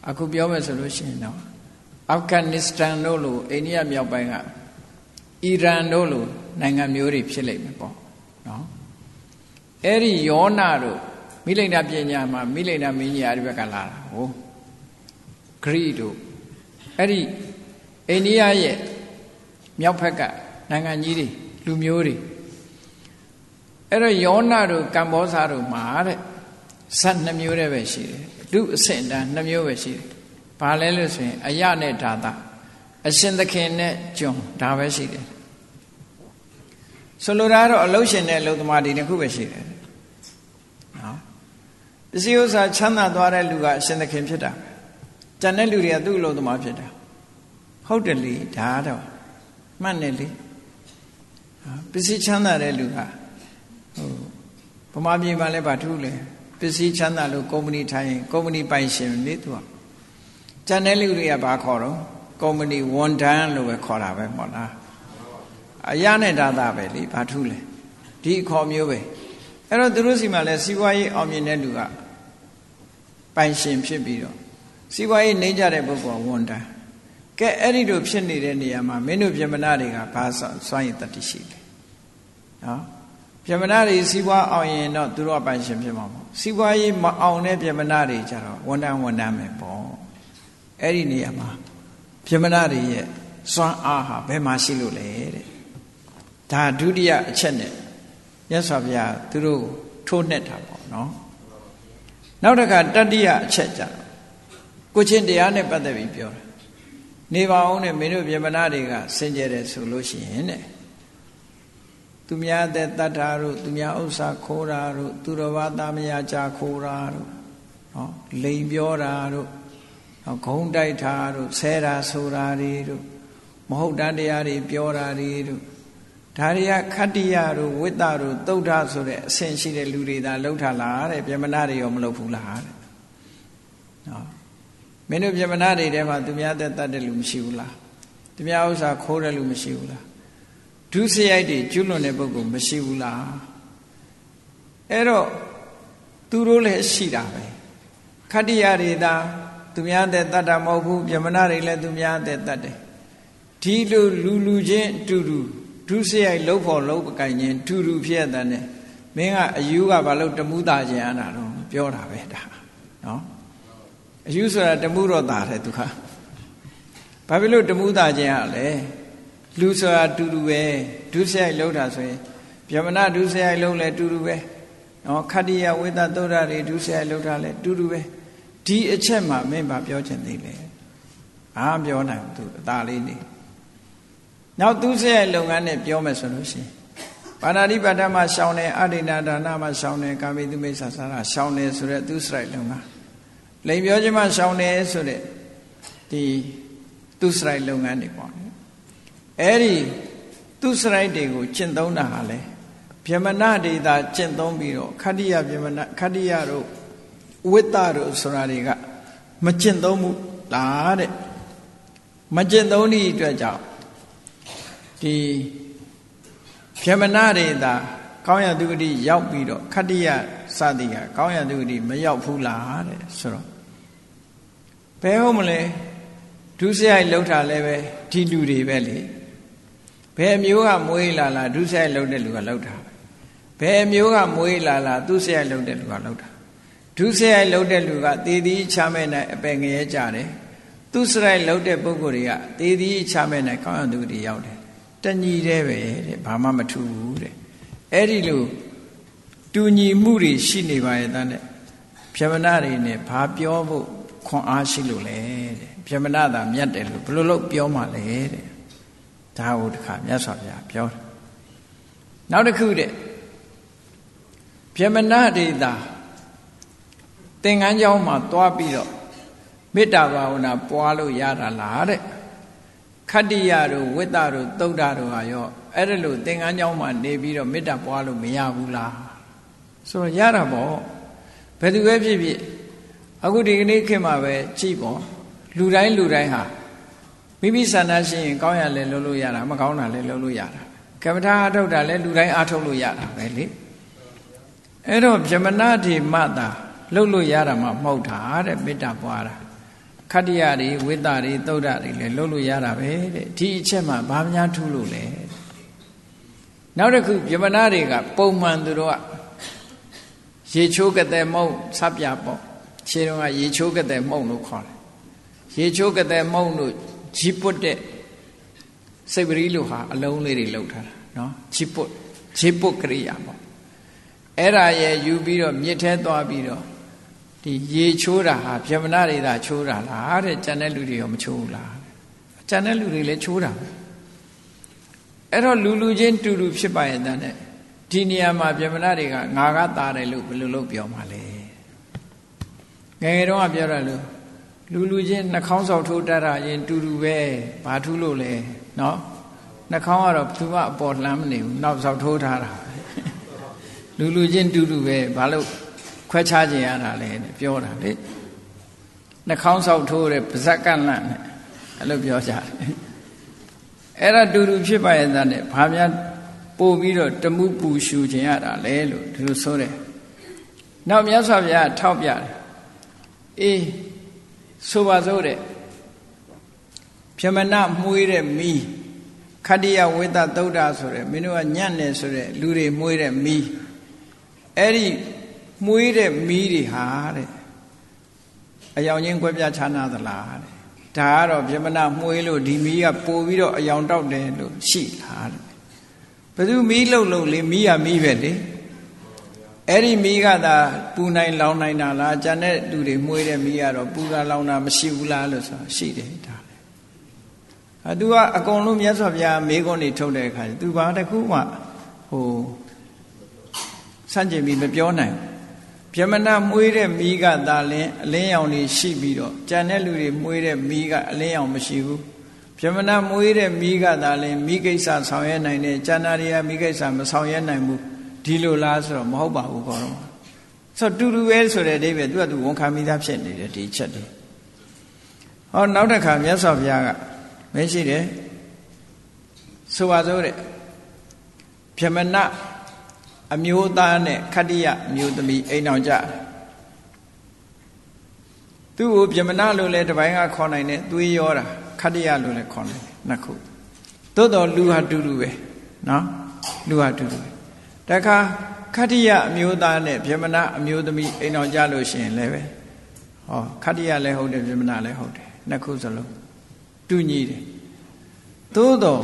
အခုပြောမယ်ဆိုလို့ရှိရင်တော့အာဖဂန်နစ္စတန်တို့လိုအိန္ဒိယမြောက်ပိုင်းကအီရန်တို့လိုနိုင်ငံမျိုးတွေဖြစ်လိမ့်မယ်ပေါ့နော်အဲ့ဒီယောနာတို့မိလိန်နာပညာမှာမိလိန်နာမင်းကြီးအဲ့ဒီဘက်ကလာတာဟိုဂရိတို့အဲ့ဒီအိန္ဒိယရဲ့မြောက်ဘက်ကနိုင်ငံကြီးတွေလူမျိုးတွေအဲ့တော့ယောနာတို့ကမ္ဘောဇာတို့မှာတဲ့ဇတ်2မျိုးတည်းပဲရှိတယ်လူအဆင့်တန်း2မျိုးပဲရှိတယ်ဘာလဲလို့ဆိုရင်အယနဲ့ဓာတအရှင်သခင်နဲ့ကျွန်ဒါပဲရှိတယ်ဆိုလိုတာကတော့အလုရှင်နဲ့အလုသမားဒီနှစ်ခုပဲရှိတယ်နော်ပစ္စည်းဥစ္စာချမ်းသာသွားတဲ့လူကအရှင်သခင်ဖြစ်တာကျန်တဲ့လူတွေကသူ့အလုသမားဖြစ်တာဟုတ်တယ်လေဒါတော့မှန်တယ်လေပစ္စည်းချမ်းသာတဲ့လူကဗမာပြည်မှာလည်းဗာထူးလေပစ္စည်းချမ်းသာလို့ကုမ္ပဏီထိုင်ရင်ကုမ္ပဏီပိုင်ရှင်လေသူကကျန်တဲ့လူတွေကဘာခေါ်တော့ကုမ္ပဏီဝန်ထမ်းလို့ပဲခေါ်တာပဲမဟုတ်လားအရနဲ့ဒါသာပဲလေဘာထူးလဲဒီအခေါ်မျိုးပဲအဲ့တော့သူတို့စီမှာလည်းစီးပွားရေးအောင်မြင်တဲ့လူကပိုင်ရှင်ဖြစ်ပြီးတော့စီးပွားရေးနှိမ့်ကြတဲ့ပုဂ္ဂိုလ်ဝန်ထမ်းကဲအဲ့ဒီလိုဖြစ်နေတဲ့နေရာမှာမင်းတို့ဗြဟ္မဏတွေကဘာစွမ်းရည်တတိရှိလဲနော်ဗြဟ္မဏတွေစီးပွားအောင်ရင်တော့သူတို့ကပိုင်ရှင်ဖြစ်မှာပေါ့စီးပွားရေးမအောင်တဲ့ဗြဟ္မဏတွေကြတော့ဝန်ထမ်းမယ်ပေါ့အဲ့ဒီနေရာမှာဗြဟ္မဏတွေရဲ့စွမ်းအားဟာဘယ်မှာရှိလို့လဲတဲ့ဒါဒုတိယအချက်နဲ့မြတ်စွာဘုရားသူတို့ထိုးနှက်တာပေါ့နော်နောက်တစ်ခါတတိယအချက်ကြတော့ကိုချင်းတရားနဲ့ပတ်သက်ပြီးပြောတာနေပါအောင်နဲ့မင်းတို့ဗြဟ္မဏတွေကစင်ကြယ်တယ်ဆိုလို့ရှိရင်တဲ့သူများတဲ့တတ္ထာတို့သူများဥစ္စာခိုးတာတို့သူတော်ဘာသားမယားကြာခိုးတာတို့နော်လိန်ပြောတာတို့နော်ဂုံးတိုက်တာတို့ဆဲတာဆိုတာတွေတို့မဟုတ်တန်တရားတွေပြောတာတွေတို့ဒါတွေကခတ္တိယတို့ဝိတ္တတို့သုဒ္ဓဆိုတဲ့အဆင့်ရှိတဲ့လူတွေသာလှုပ်ထလားတဲ့ဗြဟ္မဏတွေရောမလှုပ်ဘူးလားတဲ့နော်မင်းတို့ဗြဟ္မဏတွေထဲမှာသူများတဲ့တတ်တဲ့လူမရှိဘူးလားသူများဥစ္စာခိုးတဲ့လူမရှိဘူးလားဒုစရိုက်တွေကျွလွန်တဲ့ပုဂ္ဂိုလ်မရှိဘူးလားအဲ့တော့သူတို့လည်းရှိတာပဲခတ္တိယတွေသာသူများတဲ့တတ်တာမဟုတ်ဘူးဗြဟ္မဏတွေလည်းသူများတဲ့တတ်တယ်ဒီလိုလူချင်းအတူတူဒုစရိုက်လုံးဖို့လုံးပကိုင်ခြင်းတူတူဖြစ်တဲ့နဲ့မင်းကအယူကဘာလို့တမှုတာခြင်းအနာတော့ပြောတာပဲဒါနော်အယူဆိုတာတမှုတော့တာတယ်သူကဘာဖြစ်လို့တမှုတာခြင်းရလဲလူဆိုတာတူတူပဲဒုစရိုက်လုံးတာဆိုရင်ဗြဟ္မဏဒုစရိုက်လုံးလည်းတူတူပဲနော်ခတ္တိယဝိတ္တသုဒ္ဓတွေဒုစရိုက်လုံးတာလည်းတူတူပဲဒီအချက်မှမင်းဘာပြောချင်သေးလဲအားပြောနိုင်သူအသာလေးနေနောက်သူစရိုက်လုပ်ငန်းနဲ့ပြောမယ်ဆိုလို့ရှိရင်ပါဏာတိပါဒမှာရှောင်းတယ်အဋ္ဌိနာဒါနမှာရှောင်းတယ်ကာမိတုမိစ္ဆာစာရရှောင်းတယ်ဆိုတဲ့သူစရိုက်လုပ်ငန်းလိန်ပြောခြင်းမှာရှောင်းတယ်ဆိုတဲ့ဒီသူစရိုက်လုပ်ငန်းတွေပေါ့အဲ့ဒီသူစရိုက်တွေကိုကျင့်သုံးတာဟာလေဗြဟ္မဏတွေသာကျင့်သုံးပြီးတော့ခတ္တိယဗြဟ္မဏခတ္တိယတို့ဝိတ္တတို့ဆိုတာတွေကမကျင့်သုံးဘူးလားတဲ့မကျင့်သုံးသည့်အတွက်ကြောင့်ဒီဗြဟ္မဏတွေသာကောင်းရသူဂတိရောက်ပြီးတော့ခတ္တိယစသည်ကကောင်းရသူဂတိမရောက်ဘူးလားတဲ့ဆိုတော့ဘယ်ဟုတ်မလဲဒုစရိုက်လှုပ်တာလည်းပဲဒီလူတွေပဲလေဘယ်မျိုးကမွေးလာလာဒုစရိုက်လှုပ်တဲ့လူကလှုပ်တာဘယ်မျိုးကမွေးလာလာသူစရိုက်လှုပ်တဲ့လူကလှုပ်တာဒုစရိုက်လှုပ်တဲ့လူကသေသည်ချမဲ့နိုင်အပယ်ငရဲကြတယ်သူစရိုက်လှုပ်တဲ့ပုဂ္ဂိုလ်တွေကသေသည်ချမဲ့နိုင်ကောင်းရသူဂတိရောက်တယ်တညီတဲ့ပဲတဲ့ဘာမှမထူးဘူးတဲ့အဲ့ဒီလိုတူညီမှုတွေရှိနေပါရဲ့တဲ့ဗြဟ္မဏတွေနဲ့ဘာပြောဖို့ခွန်အားရှိလို့လဲတဲ့ဗြဟ္မဏသာမြတ်တယ်လို့ဘယ်လိုလုပ်ပြောမှလဲတဲ့ဒါကိုတခါမြတ်စွာဘုရားပြောတယ်နောက်တစ်ခုတဲ့ဗြဟ္မဏတွေသာသင်္ကန်းကျောင်းမှာသွားပြီးတော့မေတ္တာဘာဝနာပွားလို့ရတာလားတဲ့ခတ္တိယတို့ဝိတ္တတို့သုဒ္ဓတို့ဟာရောအဲ့ဒါလို့သင်္ကန်းကျောင်းမှာနေပြီးတော့မေတ္တာပွားလို့မရဘူးလားဆိုတော့ရတာပေါ့ဘယ်သူပဲဖြစ်ဖြစ်အခုဒီကနေ့ခေတ်မှာပဲကြည့်ပေါ့လူတိုင်းဟာမိမိဆန္ဒရှိရင်ကောင်းရလဲလုပ်လို့ရတာမကောင်းတာလဲလုပ်လို့ရတာကမ္မထာအထုတ်တာလဲလူတိုင်းအထုတ်လို့ရတာပဲလေအဲ့တော့ဗြဟ္မဏတွေမှသာလုပ်လို့ရတာမှမဟုတ်တာတဲ့မေတ္တာပွားတာခတ္တိယတွေဝိတ္တတွေသုဒ္ဓတွေလည်းလုပ်လို့ရတာပဲတဲ့ဒီအချက်မှဘာများထူးလို့လဲနောက်တစ်ခုဗြဟ္မဏတွေကပုံမှန်သူတို့ကရေချိုးကတဲ့မုံဆပ်ပြပေါ့ခြေတော်ကရေချိုးကတဲ့မုံလို့ခေါ်တယ်ရေချိုးကတဲ့မုံလို့ကြီးပုတ်တဲ့စိတ်ပရိလို့ဟာအလုံးလေးတွေလောက်ထားတာနော်ကြီးပုတ်ကရိယာပေါ့အဲ့ဒါရဲ့ယူပြီးတော့မြစ်ထဲသွားပြီးတော့ဒီရေချိုးတာဟာဗြဟ္မဏတွေသာချိုးတာလားတဲ့ကျန်တဲ့လူတွေရောမချိုးဘူးလားကျန်တဲ့လူတွေလည်းချိုးတာပဲအဲ့တော့လူချင်းတူတူဖြစ်ပါရဲ့တဲ့ဒီနေရာမှာဗြဟ္မဏတွေကငါကသားတယ်လို့ဘယ်လိုလုပ်ပြောမှာလဲငယ်ငယ်တုန်းကပြောရလို့လူချင်းနှာခေါင်းဆောက်ထိုးတတ်တာရင်တူတူပဲဘာထူးလို့လဲနော်နှာခေါင်းကတော့သူကအပေါ်လှမ်းမနေဘူးနောက်ဆောက်ထိုးထားတာလူချင်းတူတူပဲဘာလို့ခွဲခြားခြင်းရတာလဲပြောတာလေနှာခေါင်းဆောက်ထိုးတဲ့ပါဇက်ကန့်လန့်နဲ့အဲ့လိုပြောကြတယ်အဲ့ဒါတူတူဖြစ်ပါရဲ့တဲ့ဘာများပို့ပြီးတော့တမှုပူရှူခြင်းရတာလဲလို့ဒီလိုဆိုတယ်နောက်မြတ်စွာဘုရားထောက်ပြတယ်အေးဆိုပါစို့တဲ့ဗြဟ္မဏမှုေးတဲ့မီးခတ္တိယဝိတ္တသုဒ္ဓဆိုတဲ့မင်းတို့ကညံ့နေဆိုတဲ့လူတွေမှုေးတဲ့မီးအဲ့ဒီမှုေးတဲ့မီးတွေဟာတဲ့အယောင်ချင်းကွဲပြားခြားနာသလားတဲ့ဒါကတော့ဗြဟ္မဏမှုေးလို့ဒီမီးကပို့ပြီးတော့အယောင်တောက်တယ်လို့ရှိလားတဲ့ဘယ်သူမီးလှုပ်လေမီးရမီးပဲလေအဲ့ဒီမီးကသာပူနိုင်လောင်နိုင်တာလားကျန်တဲ့လူတွေမှုေးတဲ့မီးကတော့ပူတာလောင်တာမရှိဘူးလားလို့ဆိုတာရှိတယ်ဒါလေသူကအကုန်လုံးမြတ်စွာဘုရားမေးခွန်းတွေထုတ်တဲ့အခါကျသူဘာတခုမှစန့်ကျင်ပြီးမပြောနိုင်ဗြဟ္မဏမှုေးတဲ့မီးကသာလင်းအလင်းရောင်တွေရှိပြီးတော့ကျန်တဲ့လူတွေမှုေးတဲ့မီးကအလင်းရောင်မရှိဘူးဗြဟ္မဏမှုေးတဲ့မီးကသာလင်းမီးကိစ္စဆောင်ရွက်နိုင်တယ်ကျန်တာတွေကမီးကိစ္စမဆောင်ရွက်နိုင်ဘူးဒီလိုလားဆိုတော့မဟုတ်ပါဘူးခေါ်တော့ဆိုတူတူပဲဆိုတဲ့အဓိပ္ပာယ်သူကသူဝန်ခံမိသားဖြစ်နေတယ်ဒီချက်တွေဟောနောက်တစ်ခါမြတ်စွာဘုရားကမရှိတယ်ဆိုပါစို့တဲ့ဗြဟ္မဏအမျိုးသားနဲ့ခတ္တိယအမျိုးသမီးအိမ်အောင်ကြသူ့ကိုဗြဟ္မဏလို့လည်းတပိုင်းကခေါ်နိုင်တယ်သွေးရောတာခတ္တိယလို့လည်းခေါ်နိုင်တယ်နှစ်ခုသို့တော်လူဟာတူတူပဲနော်လူဟာတူတူပဲတခါခတ္တိယအမျိုးသားနဲ့ဗြဟ္မဏအမျိုးသမီးအိမ်အောင်ကြလို့ရှိရင်လည်းပဲဟောခတ္တိယလည်းဟုတ်တယ်ဗြဟ္မဏလည်းဟုတ်တယ်နှစ်ခုစလုံးတူညီတယ်သို့တော်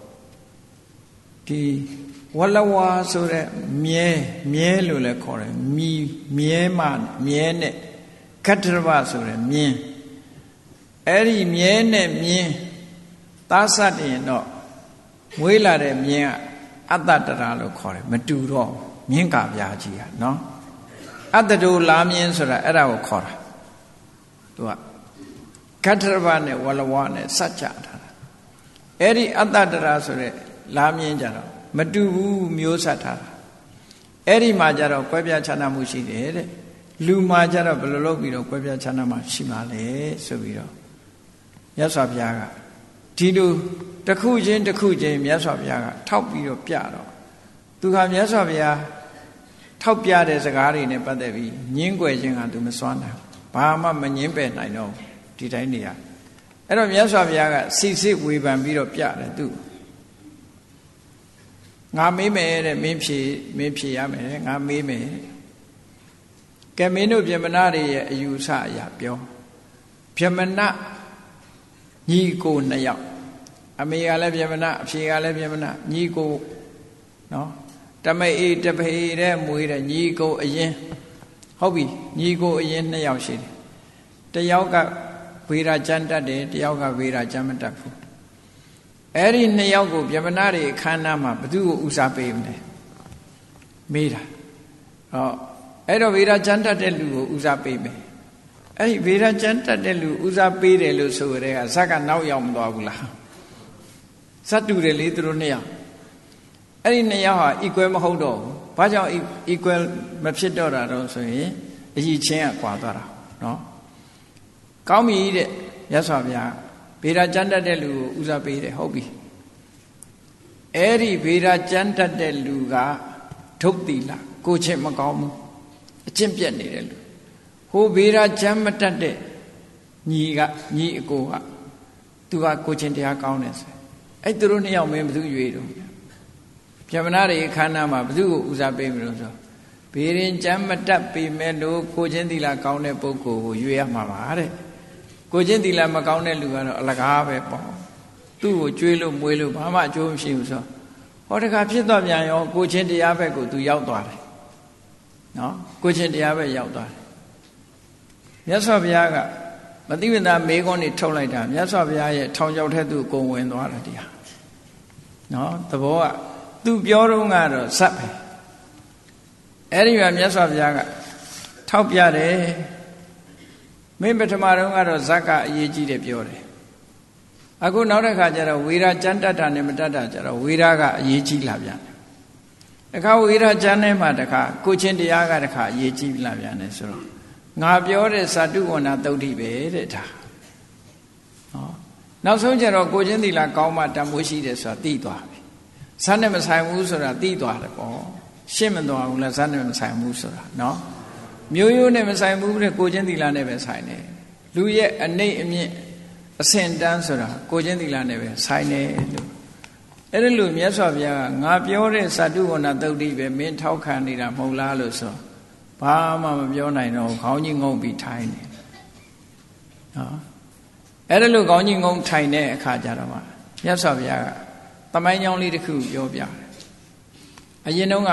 ဒီဝလဝါဆိုတဲ့မြဲလို့လည်းခေါ်တယ်မြဲနဲ့ကတ္တရဝဆိုတဲ့မြင်းအဲ့ဒီမြဲနဲ့မြင်းသားစတ်ရင်တော့မွေးလာတဲ့မြင်းကအတ္တတရာလို့ခေါ်တယ်မတူတော့မြင်းကပြားကြီးอ่ะနော်အတ္တတို့လာမြင်းဆိုတာအဲ့ဒါကိုခေါ်တာသူကကတ္တရဝနဲ့ဝလဝါနဲ့စัจကြထားတာအဲ့ဒီအတ္တတရာဆိုတဲ့လာမြင်းကြတော့မတူဘူးမျိုးဆက်ထားတာအဲ့ဒီမှာကြတော့ကွဲပြားခြားနားမှုရှိတယ်တဲ့လူမှာကြတော့ဘယ်လိုလုပ်ပြီးတော့ကွဲပြားခြားနားမှရှိမှာလဲဆိုပြီးတော့မြတ်စွာဘုရားကဒီလိုတစ်ခုချင်းမြတ်စွာဘုရားကထောက်ပြီးတော့ပြတော့သူဟာမြတ်စွာဘုရားထောက်ပြတဲ့စကားတွေနဲ့ပတ်သက်ပြီးညင်းကွယ်ခြင်းကသူမစွမ်းနိုင်ဘာမှမညင်းပယ်နိုင်တော့ဒီတိုင်းနေရအဲ့တော့မြတ်စွာဘုရားကစိစစ်ဝေဖန်ပြီးတော့ပြတယ်သူငါမေးမယ်တဲ့မင်းဖြေရမယ်ငါမေးမယ်ကဲမင်းတို့ဗြဟ္မဏတွေရဲ့အယူဆအရာပြောဗြဟ္မဏညီကိုနှစ်ယောက်အမေကလည်းဗြဟ္မဏအဖေကလည်းဗြဟ္မဏညီကိုနော်တမိတ်အေးတဖေတဲ့မွေးတဲ့ညီကိုအရင်ဟုတ်ပြီညီကိုအရင်နှစ်ယောက်ရှိတယ်တယောက်ကဝေရာကျမ်းတတ်တယ်တယောက်ကဝေရာကျမ်းမတတ်ဘူးအဲ့ဒီနှစ်ယောက်ကိုဗြဟ္မဏတွေအခမ်းအနားမှာဘသူ့ကိုဥစားပေးမလဲမေးတာအဲ့တော့ဝေရာကျမ်းတတ်တဲ့လူကိုဥစားပေးမယ်အဲ့ဒီဝေရာကျမ်းတတ်တဲ့လူဥစားပေးတယ်လို့ဆိုကြတဲ့ကဇက်ကနောက်ရောက်မသွားဘူးလားဇတ်တူတယ်လေသူတို့နှစ်ယောက်အဲ့ဒီနှစ်ယောက်ဟာ equal မဟုတ်တော့ဘူးဘာကြောင့် equal မဖြစ်တော့တာတော့ဆိုရင်အကြီးချင်းကကွာသွားတာနော်ကောင်းပြီတဲ့မြတ်စွာဘုရားဗေဒကျမ်းတတ်တဲ့လူကိုဦးစားပေးတယ်ဟုတ်ပြီအဲ့ဒီဗေဒကျမ်းတတ်တဲ့လူကဒုတ်တိလကိုချင်းမကောင်းဘူးအကျင့်ပြတ်နေတဲ့လူဟိုဗေဒကျမ်းမတတ်တဲ့ညီအကိုကသူကကိုချင်းတရားကောင်းတယ်ဆိုအဲ့သူတို့နှစ်ယောက်မင်းဘယ်သူရွေးတော့ဗျမနာတွေခန္ဓာမှာဘယ်သူကိုဦးစားပေးမလို့ဆိုဘေးရင်ကြမ်းမတတ်ပေမဲ့လို့ကိုချင်းသီလကောင်းတဲ့ပုဂ္ဂိုလ်ကိုရွေးရမှာပါတဲ့ကိုချင်းသီလမကောင်းတဲ့လူကတော့အလကားပဲပေါ့သူ့ကိုကြွေးလို့မွေးလို့ဘာမှအကျိုးမရှိဘူးဆိုဟောတခါဖြစ်သွားပြန်ရောကိုချင်းတရားဘက်ကိုသူရောက်သွားတယ်နော်ကိုချင်းတရားဘက်ရောက်သွားတယ်မြတ်စွာဘုရားကမသိမသာမေးခွန်းတွေထုတ်လိုက်တာမြတ်စွာဘုရားရဲ့ထောင်ချောက်ထဲသူကိုဝင်သွားတာတရားနော်သဘောကသူပြောတော့ကတော့ဇတ်ပဲအဲ့ဒီမှာမြတ်စွာဘုရားကထောက်ပြတယ်မင်းပထမတော့ကတော့ဇတ်ကအရေးကြီးတယ်ပြောတယ်အခုနောက်တစ်ခါကျတော့ဝေရာကျမ်းတတ်တာနဲ့မတတ်တာကျတော့ဝေရာကအရေးကြီးလာပြန်တယ်တခါဝေရာကျမ်းထဲမှာတခါကိုချင်းတရားကတခါအရေးကြီးလာပြန်တယ်ဆိုတော့ငါပြောတဲ့ဇာတုဝဏသုတ်တိပဲတဲ့ဒါဟောနောက်ဆုံးကျတော့ကိုချင်းသီလကောင်းမှတန်ဖိုးရှိတယ်ဆိုတာသိသွားပြီဇာနဲ့မဆိုင်ဘူးဆိုတာသိသွားတယ်ပေါ့ရှင်းမသွားဘူးလားဇာနဲ့မဆိုင်ဘူးဆိုတာနော်မျိုးရိုးနဲ့မဆိုင်ဘူးတဲ့ကိုချင်းသီလနဲ့ပဲဆိုင်တယ်လူရဲ့အနှိမ့်အမြင့်အစင်တန်းဆိုတာကိုချင်းသီလနဲ့ပဲဆိုင်တယ်လို့အဲ့ဒါလို့မြတ်စွာဘုရားကငါပြောတဲ့ဇာတုဝဏသုတ်တိပဲမင်းထောက်ခံနေတာမဟုတ်လားလို့ဆိုဘာမှမပြောနိုင်တော့ခေါင်းကြီးငုံပြီးထိုင်နေနော်အဲ့ဒါလို့ခေါင်းကြီးငုံထိုင်တဲ့အခါကျတော့မှမြတ်စွာဘုရားကသမိုင်းကြောင်းလေးတစ်ခုပြောပြတယ်အရင်တုန်းက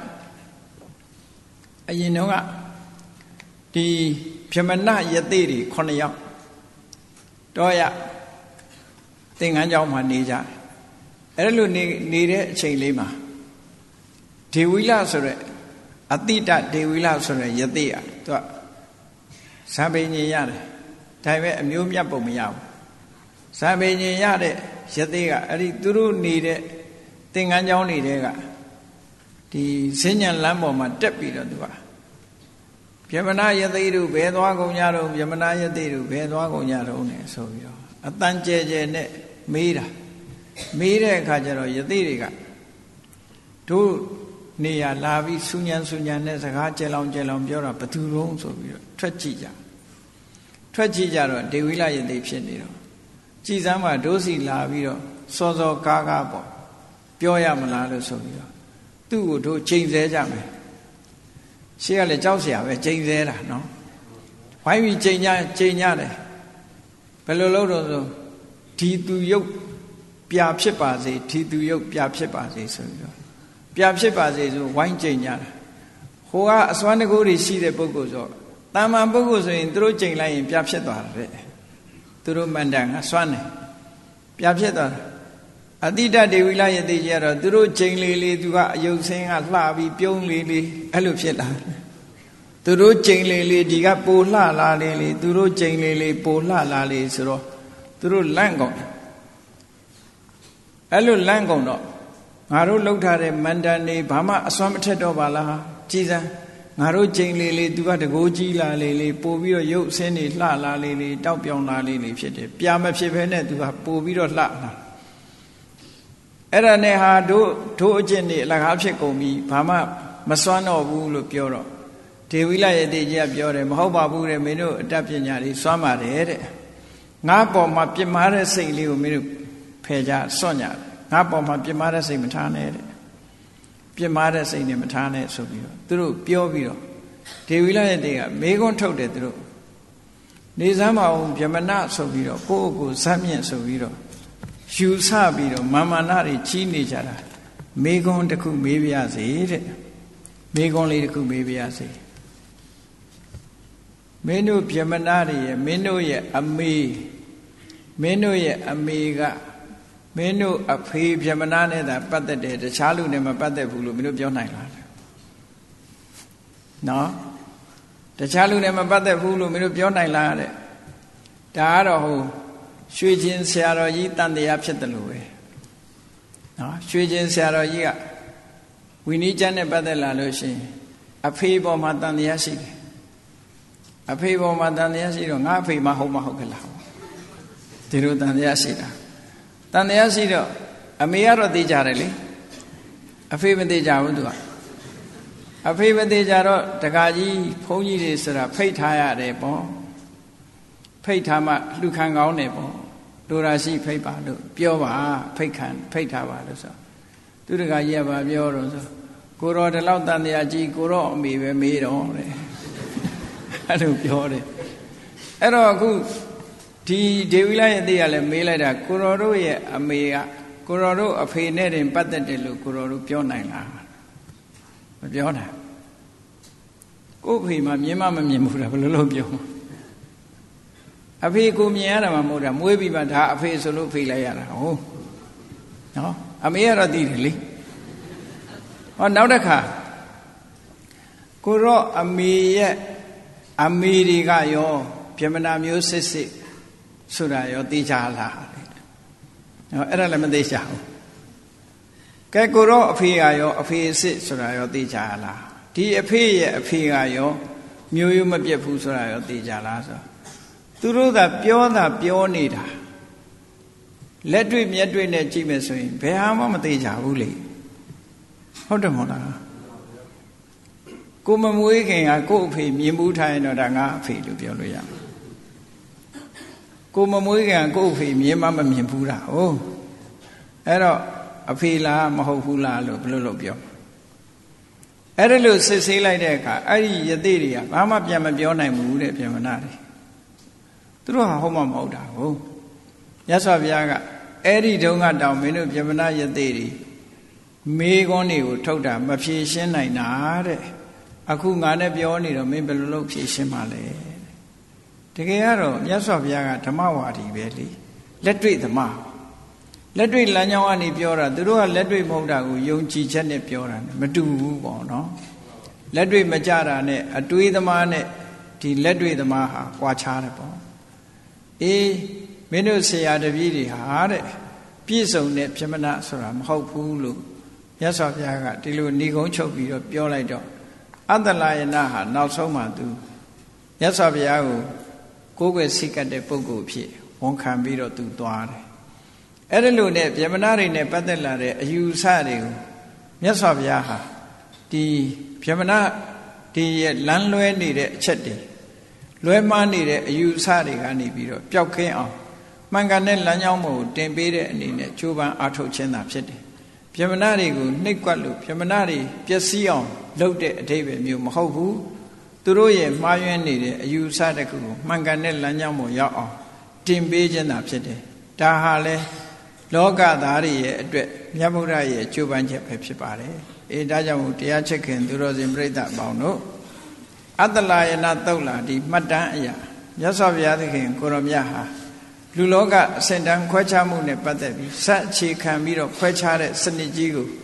တဲ့အရင်တုန်းကဒီဗြဟ္မဏယသိတွေ9ယောက်တော့ရသင်္ကန်းကျောင်းမှာနေကြတယ်အဲ့ဒါလို့နေတဲ့အချိန်လေးမှာဒေဝီလဆိုတဲ့အတိတဒေဝီလဆိုတဲ့ယသိอ่ะသူကဇာပေညင်ရတယ်ဒါပေမဲ့အမျိုးမြတ်ပုံမရဘူးဇာပေညင်ရတဲ့ယသိကအဲ့ဒီသူတို့နေတဲ့သင်္ကန်းကျောင်းနေတဲ့ကဒီစဉ္ညာလမ်းပေါ်မှာတက်ပြီးတော့သူကဗြဟ္မဏယသိတို့ဘယ်သွားကုန်ကြတော့ဗြဟ္မဏယသိတို့ဘယ်သွားကုန်ကြတော့နဲ့ဆိုပြီးတော့အတန်ကျဲကျဲနဲ့မေးတဲ့အခါကျတော့ယသိတွေကတို့နေရလာပြီးဆူညံနဲ့စကားကြဲလောင်ပြောတာဘသူတုံးဆိုပြီးတော့ထွက်ကြည့်ကြတော့ဒေဝိလယသိဖြစ်နေတော့ကြည်စမ်းမှာဒိုးစီလာပြီးတော့စောကားပေါ့ပြောရမလားလို့ဆိုပြီးတော့သူ့ကိုတို့ချိန်ဆကြမယ်ရှေ့ကလည်းကြောက်เสียပဲချိန်ဆတာနော်ဝိုင်းပြီးချိန်ကြတယ်ဘယ်လိုလုပ်တော့ဆိုဒီသူရုပ်ပြဖြစ်ပါစေဒီသူရုပ်ပြဖြစ်ပါစေဆိုပြီးတော့ပြဖြစ်ပါစေဆိုဝိုင်းချိန်ကြတာဟိုကအစွမ်းတကူတွေရှိတဲ့ပုဂ္ဂိုလ်ဆိုတာမန်ပုဂ္ဂိုလ်ဆိုရင်သူတို့ချိန်လိုက်ရင်ပြဖြစ်သွားတယ်သူတို့မန္တန်ကစွမ်းတယ်ပြဖြစ်သွားတယ်အတိတဒေဝိလယသိကြီးကတော့သူတို့ချိန်လေးသူကအယုတ်ဆင်းကလှပြီးပြုံးလေးအဲ့လိုဖြစ်လာသူတို့ချိန်လေးဒီကပိုလှလာလေးသူတို့ချိန်လေးပိုလှလာလေးဆိုတော့သူတို့လန့်ကုန်အဲ့လိုလန့်ကုန်တော့ငါတို့လှုပ်ထားတဲ့မန္တန်နေဘာမှအစွမ်းမထက်တော့ပါလားကြည်စမ်းငါတို့ချိန်လေးသူကတကိုးကြီးလာလေးပို့ပြီးတော့ရုပ်ဆင်းနေလှလာလေးတောက်ပြောင်လာလေးဖြစ်တယ်ပြာမဖြစ်ဘဲနဲ့သူကပို့ပြီးတော့လှလာအဲ့ဒါနဲ့ဟာတို့အကျင့်တွေအလကားဖြစ်ကုန်ပြီဘာမှမစွမ်းတော့ဘူးလို့ပြောတော့ဒေဝိလယတိကြီးကပြောတယ်မဟုတ်ပါဘူးတဲ့မင်းတို့အတတ်ပညာတွေစွမ်းပါတယ်တဲ့ငါပေါ်မှာပြစ်မှားတဲ့စိတ်လေးကိုမင်းတို့ဖယ်ကြစွန့်ကြတယ်ငါပေါ်မှာပြစ်မှားတဲ့စိတ်မထားနဲ့တဲ့ပြစ်မှားတဲ့စိတ်နဲ့မထားနဲ့ဆိုပြီးတော့သူတို့ပြောပြီးတော့ဒေဝိလယတိကမေခွန်းထုတ်တယ်သူတို့နေစမ်းမအောင်ဗြဟ္မဏဆိုပြီးတော့ကိုယ့်ကိုဇတ်မြင့်ဆိုပြီးတော့ယူဆပြီးတော့မာနတွေကြီးနေကြတာမေခွန်းတစ်ခုမေးပြရစေတဲ့မေခွန်းလေးတစ်ခုမေးပြရစေမင်းတို့ဗြဟ္မဏတွေရဲ့မင်းတို့ရဲ့အမေကမင်းတို့အဖေဗြဟ္မဏနဲ့သာပတ်သက်တယ်တခြားလူနဲ့မပတ်သက်ဘူးလို့မင်းတို့ပြောနိုင်လားနော်တခြားလူနဲ့မပတ်သက်ဘူးလို့မင်းတို့ပြောနိုင်လားတဲ့ဒါကတော့ဟိုရွှေချင်းဆရာတော်ကြီးတန်တရားဖြစ်တယ်လို့ပဲနော်ရွှေချင်းဆရာတော်ကြီးကဝိနည်းကျမ်းနဲ့ပတ်သက်လာလို့ရှိရင်အဖေပေါ်မှာတန်တရားရှိတယ်အဖေပေါ်မှာတန်တရားရှိတော့ငါအဖေမဟုတ်မဟုတ်ကလားဒီလိုတန်တရားရှိတာတန်တရားရှိတော့အမေကတော့သိကြတယ်လေအဖေမသိကြဘူးသူကအဖေမသိကြတော့တခါကြီးဘုန်းကြီးတွေဆိုတာဖိတ်ထားရတယ်ပေါ့ဖဖိတ်ထားမှလူခံကောင်းတယ်ပေါ့လိုရာရှိဖိတ်ပါလို့ပြောပါဖိတ်ထားပါလို့ဆိုသူတကကြီးကဘာပြောတော့ဆိုကိုတော်ဒီလောက်တန်တရားကြီးကိုတော်အမေပဲမေးတော့တဲ့အဲ့လိုပြောတယ်အဲ့တော့အခုဒီဒေဝီလာရဲ့အသေးကလည်းမေးလိုက်တာကိုတော်တို့ရဲ့အမေကကိုတော်တို့အဖေနဲ့တင်ပတ်သက်တယ်လို့ကိုတော်တို့ပြောနိုင်လားမပြောနိုင်ကို့အဖေမှမြင်မှမမြင်ဘူးလားဘယ်လိုလုပ်ပြောအဖေကိုမြင်ရတာမှမဟုတ်တာမွေးပြီးမှဒါအဖေဆိုလို့ဖေးလိုက်ရတာဟုတ်နော်အမေကတော့သိတယ်လေဟောနောက်တစ်ခါကိုတော့အမေရဲ့အမေတွေကရောဗြဟ္မဏမျိုးစစ်ဆိုတာရောသိကြလားနော်အဲ့ဒါလည်းမသိကြဘူးကဲကိုတော့အဖေကရောအဖေစစ်ဆိုတာရောသိကြလားဒီအဖေရဲ့အဖေကရောမျိုးရိုးမပြတ်ဘူးဆိုတာရောသိကြလားဆိုသူတို့ကပြောနေတာလက်တွေ့မျက်တွေ့နဲ့ကြည့်မယ်ဆိုရင်ဘယ်ဟာမှမသိကြဘူးလေဟုတ်တယ်မဟုတ်လားကိုမမွေးခင်ကကို့အဖေမြင်ဘူးထားရင်တော့ဒါငါအဖေလို့ပြောလို့ရမှာကိုမမွေးခင်ကကို့အဖေမြင်မှမမြင်ဘူးတာဟုတ်အဲ့တော့အဖေလားမဟုတ်ဘူးလားလို့ဘယ်လိုလုပ်ပြောအဲ့ဒါလို့စစ်ဆေးလိုက်တဲ့အခါအဲ့ဒီယသိတွေကဘာမှပြန်မပြောနိုင်ဘူးတဲ့ဗျမနာတွေသူတို့ဟာဟုတ်မှမဟုတ်တာဟုတ်မြတ်စွာဘုရားကအဲ့ဒီတုန်းကတောင်မင်းတို့ဗျမနာယသိတွေမေးခွန်းတွေကိုထုတ်တာမဖြေရှင်းနိုင်တာတဲ့အခုငါနဲ့ပြောနေတော့မင်းဘယ်လိုလုပ်ဖြေရှင်းမှလဲတကယ်ကတော့မြတ်စွာဘုရားကဓမ္မဝါဒီပဲလေလက်တွေ့သမားလက်တွေ့လမ်းကြောင်းကနေပြောတာသူတို့ကလက်တွေ့မဟုတ်တာကိုယုံကြည်ချက်နဲ့ပြောတာမတူဘူးပေါ့နော်လက်တွေ့မကြတာနဲ့အတွေးသမားနဲ့ဒီလက်တွေ့သမားဟာကွာခြားတယ်ပေါ့အေးမင်းတို့ဆရာတပည့်တွေဟာတဲ့ပြည့်စုံတဲ့ဗြဟ္မဏဆိုတာမဟုတ်ဘူးလို့မြတ်စွာဘုရားကဒီလိုဏိကုံးချုပ်ပြီးတော့ပြောလိုက်တော့အတ္တလာယနာဟာနောက်ဆုံးမှသူမြတ်စွာဘုရားကိုကိုယ်ွယ်စိတ်ကတဲ့ပုဂ္ဂိုလ်ဖြစ်ဝန်ခံပြီးတော့သူသွားတယ်အဲ့ဒီလိုနဲ့ဗြဟ္မဏတွေနဲ့ပတ်သက်လာတဲ့အယူဆတွေကိုမြတ်စွာဘုရားဟာဒီဗြဟ္မဏဒီရဲ့လမ်းလွဲနေတဲ့အချက်တွေလွဲမှားနေတဲ့အယူဆတွေကနေပြီးတော့ပျောက်ကင်းအောင်မှန်ကန်တဲ့လမ်းကြောင်းကိုတင်ပေးတဲ့အနေနဲ့ကြိုးပမ်းအားထုတ်ခြင်းသာဖြစ်တယ်ဗြဟ္မဏတွေကိုနှိပ်ကွက်လို့ဗြဟ္မဏတွေပျက်စီးအောင်လုပ်တဲ့အဓိပ္ပာယ်မျိုးမဟုတ်ဘူးသူတို့ရဲ့မှားယွင်းနေတဲ့အယူဆတစ်ခုကိုမှန်ကန်တဲ့လမ်းကြောင်းကိုရောက်အောင်တင်ပေးခြင်းသာဖြစ်တယ်ဒါဟာလဲလောကသားတွေရဲ့အတွက်မြတ်ဗုဒ္ဓရဲ့ကြိုးပမ်းချက်ပဲဖြစ်ပါတယ်အေးဒါကြောင့်မို့တရားချက်ခင်သူတော်စင်ပြိဿအပေါင်းတို့အတ္တလာယနာတုတ်လာဒီမှတ်တမ်းအရာမြတ်စွာဘုရားသခင်ကိုရောမြတ်ဟာလူလောကအစင်တန်းခွဲခြားမှုနဲ့ပတ်သက်ပြီးစအခြေခံပြီးတော့ခွဲခြားတဲ့စနစ်ကြီးကို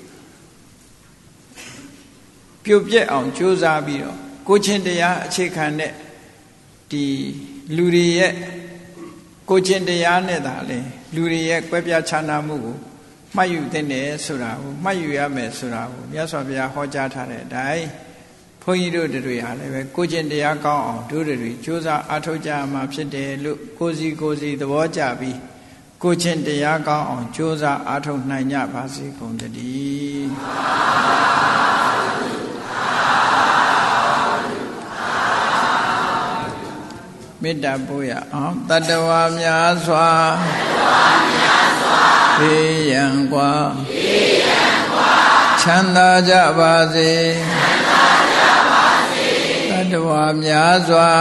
ပြုတ်ပြက်အောင်ကြိုးစားပြီးတော့ကိုချင်းတရားအခြေခံတဲ့ဒီလူတွေရဲ့ကိုချင်းတရားနဲ့သာလေလူတွေရဲ့ကွဲပြားခြားနားမှုကိုမှတ်ယူသင့်တယ်ဆိုတာကိုမှတ်ယူရမယ်ဆိုတာကိုမြတ်စွာဘုရားဟောကြားထားတဲ့အတိုင်းဘုန်းကြီးတို့တွေဟာလည်းပဲကိုချင်းတရားကောင်းအောင်တို့တွေကြိုးစားအားထုတ်ကြမှာဖြစ်တယ်လို့ကိုစီသဘောကျပြီးကိုချင်းတရားကောင်းအောင်ကြိုးစားအားထုတ်နိုင်ကြပါစေကုန်သတည်းမေတ္တာပို့ရအောင်တတ္တဝါများစွာဘေးရန်กว่าချမ်းသာကြပါစေတတ္တဝါများစွာ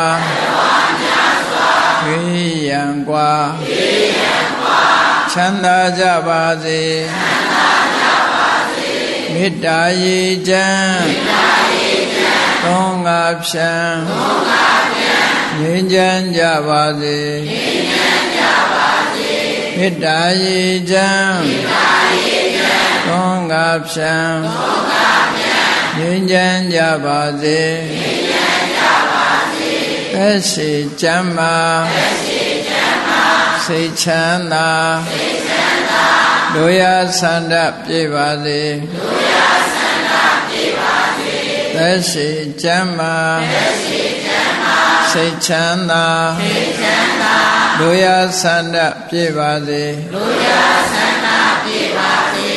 ဘေးရန်กว่าချမ်းသာကြပါစေမေတ္တာရေချမ်းသုံးငါဖြံငြိမ်းချမ်းကြပါစေမေတ္တာရေချမ်းသုံးငါဖြံငြိမ်းချမ်းကြပါစေသက်ရှိချမ်းသာစိတ်ချမ်းသာတို့ရဆန္ဒပြေပါစေသက်ရှိချမ်းသာစိတ်ချမ်းသာတို့ရဆန္ဒပြေပါစေ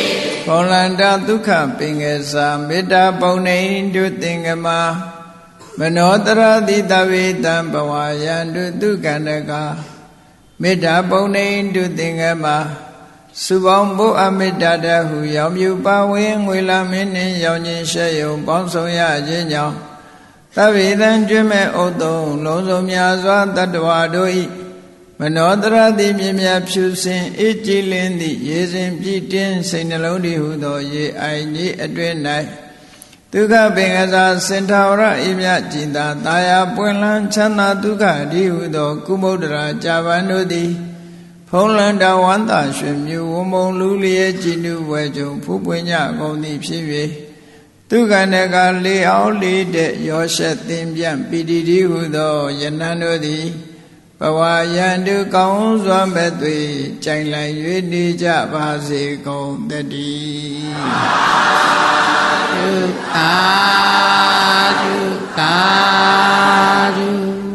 ဘောလန္တဒုက္ခပင်ကစားမေတ္တာပုံနေတုသင်္ကမမနောတရတိတဝေတံဘဝယန္တုသူကန္တကမေတ္တာပုံနေတုသင်္ကမစုပေါင်းဘုအမေတ္တာတဟုရောင်မြူပါဝင်ငွေလာမင်းနှင့်ရောင်ခြင်းရှဲယုံပေါင်းဆောင်ရခြင်းကြောင့်သဗ္ဗေတံကျွမ်းမဲ့ဥတုံလုံးစုံများစွာတတ္တဝါတို့၏မနောတရတိမြင်မြဖြူစင်အေးကြည်လင်းသည့်ရေစဉ်ပြည့်တင်းစိတ်နှလုံးတည်ဟုသောရေအိုင်ကြီးအတွင်၌ဒုက္ခပင်ကစားစင်ထာဝရအိမြကြည်သာတာယာပွင့်လန်းချမ်းသာဒုက္ခဒီဟုသောကုမုဒ္ဒရာကြာပန်တို့သည်ဖုံးလန်းတဝန္တာရွှင်မြူဝမုံလူလျက်ကြည်နုဝဲကြုံဖူးပွင့်ကြကုန်သည်ဖြစ်၍သူကန္တကလေအောင်လေးတဲ့ရောရှက်သင်ပြန့်ပီတိဒီဟုသောယနံတို့သည်ဘဝယန္တုကောင်းစွာမဲ့သွေကြိုင်လိုက်၍နေကြပါစေကုန်တည်းသာဓုသာဓု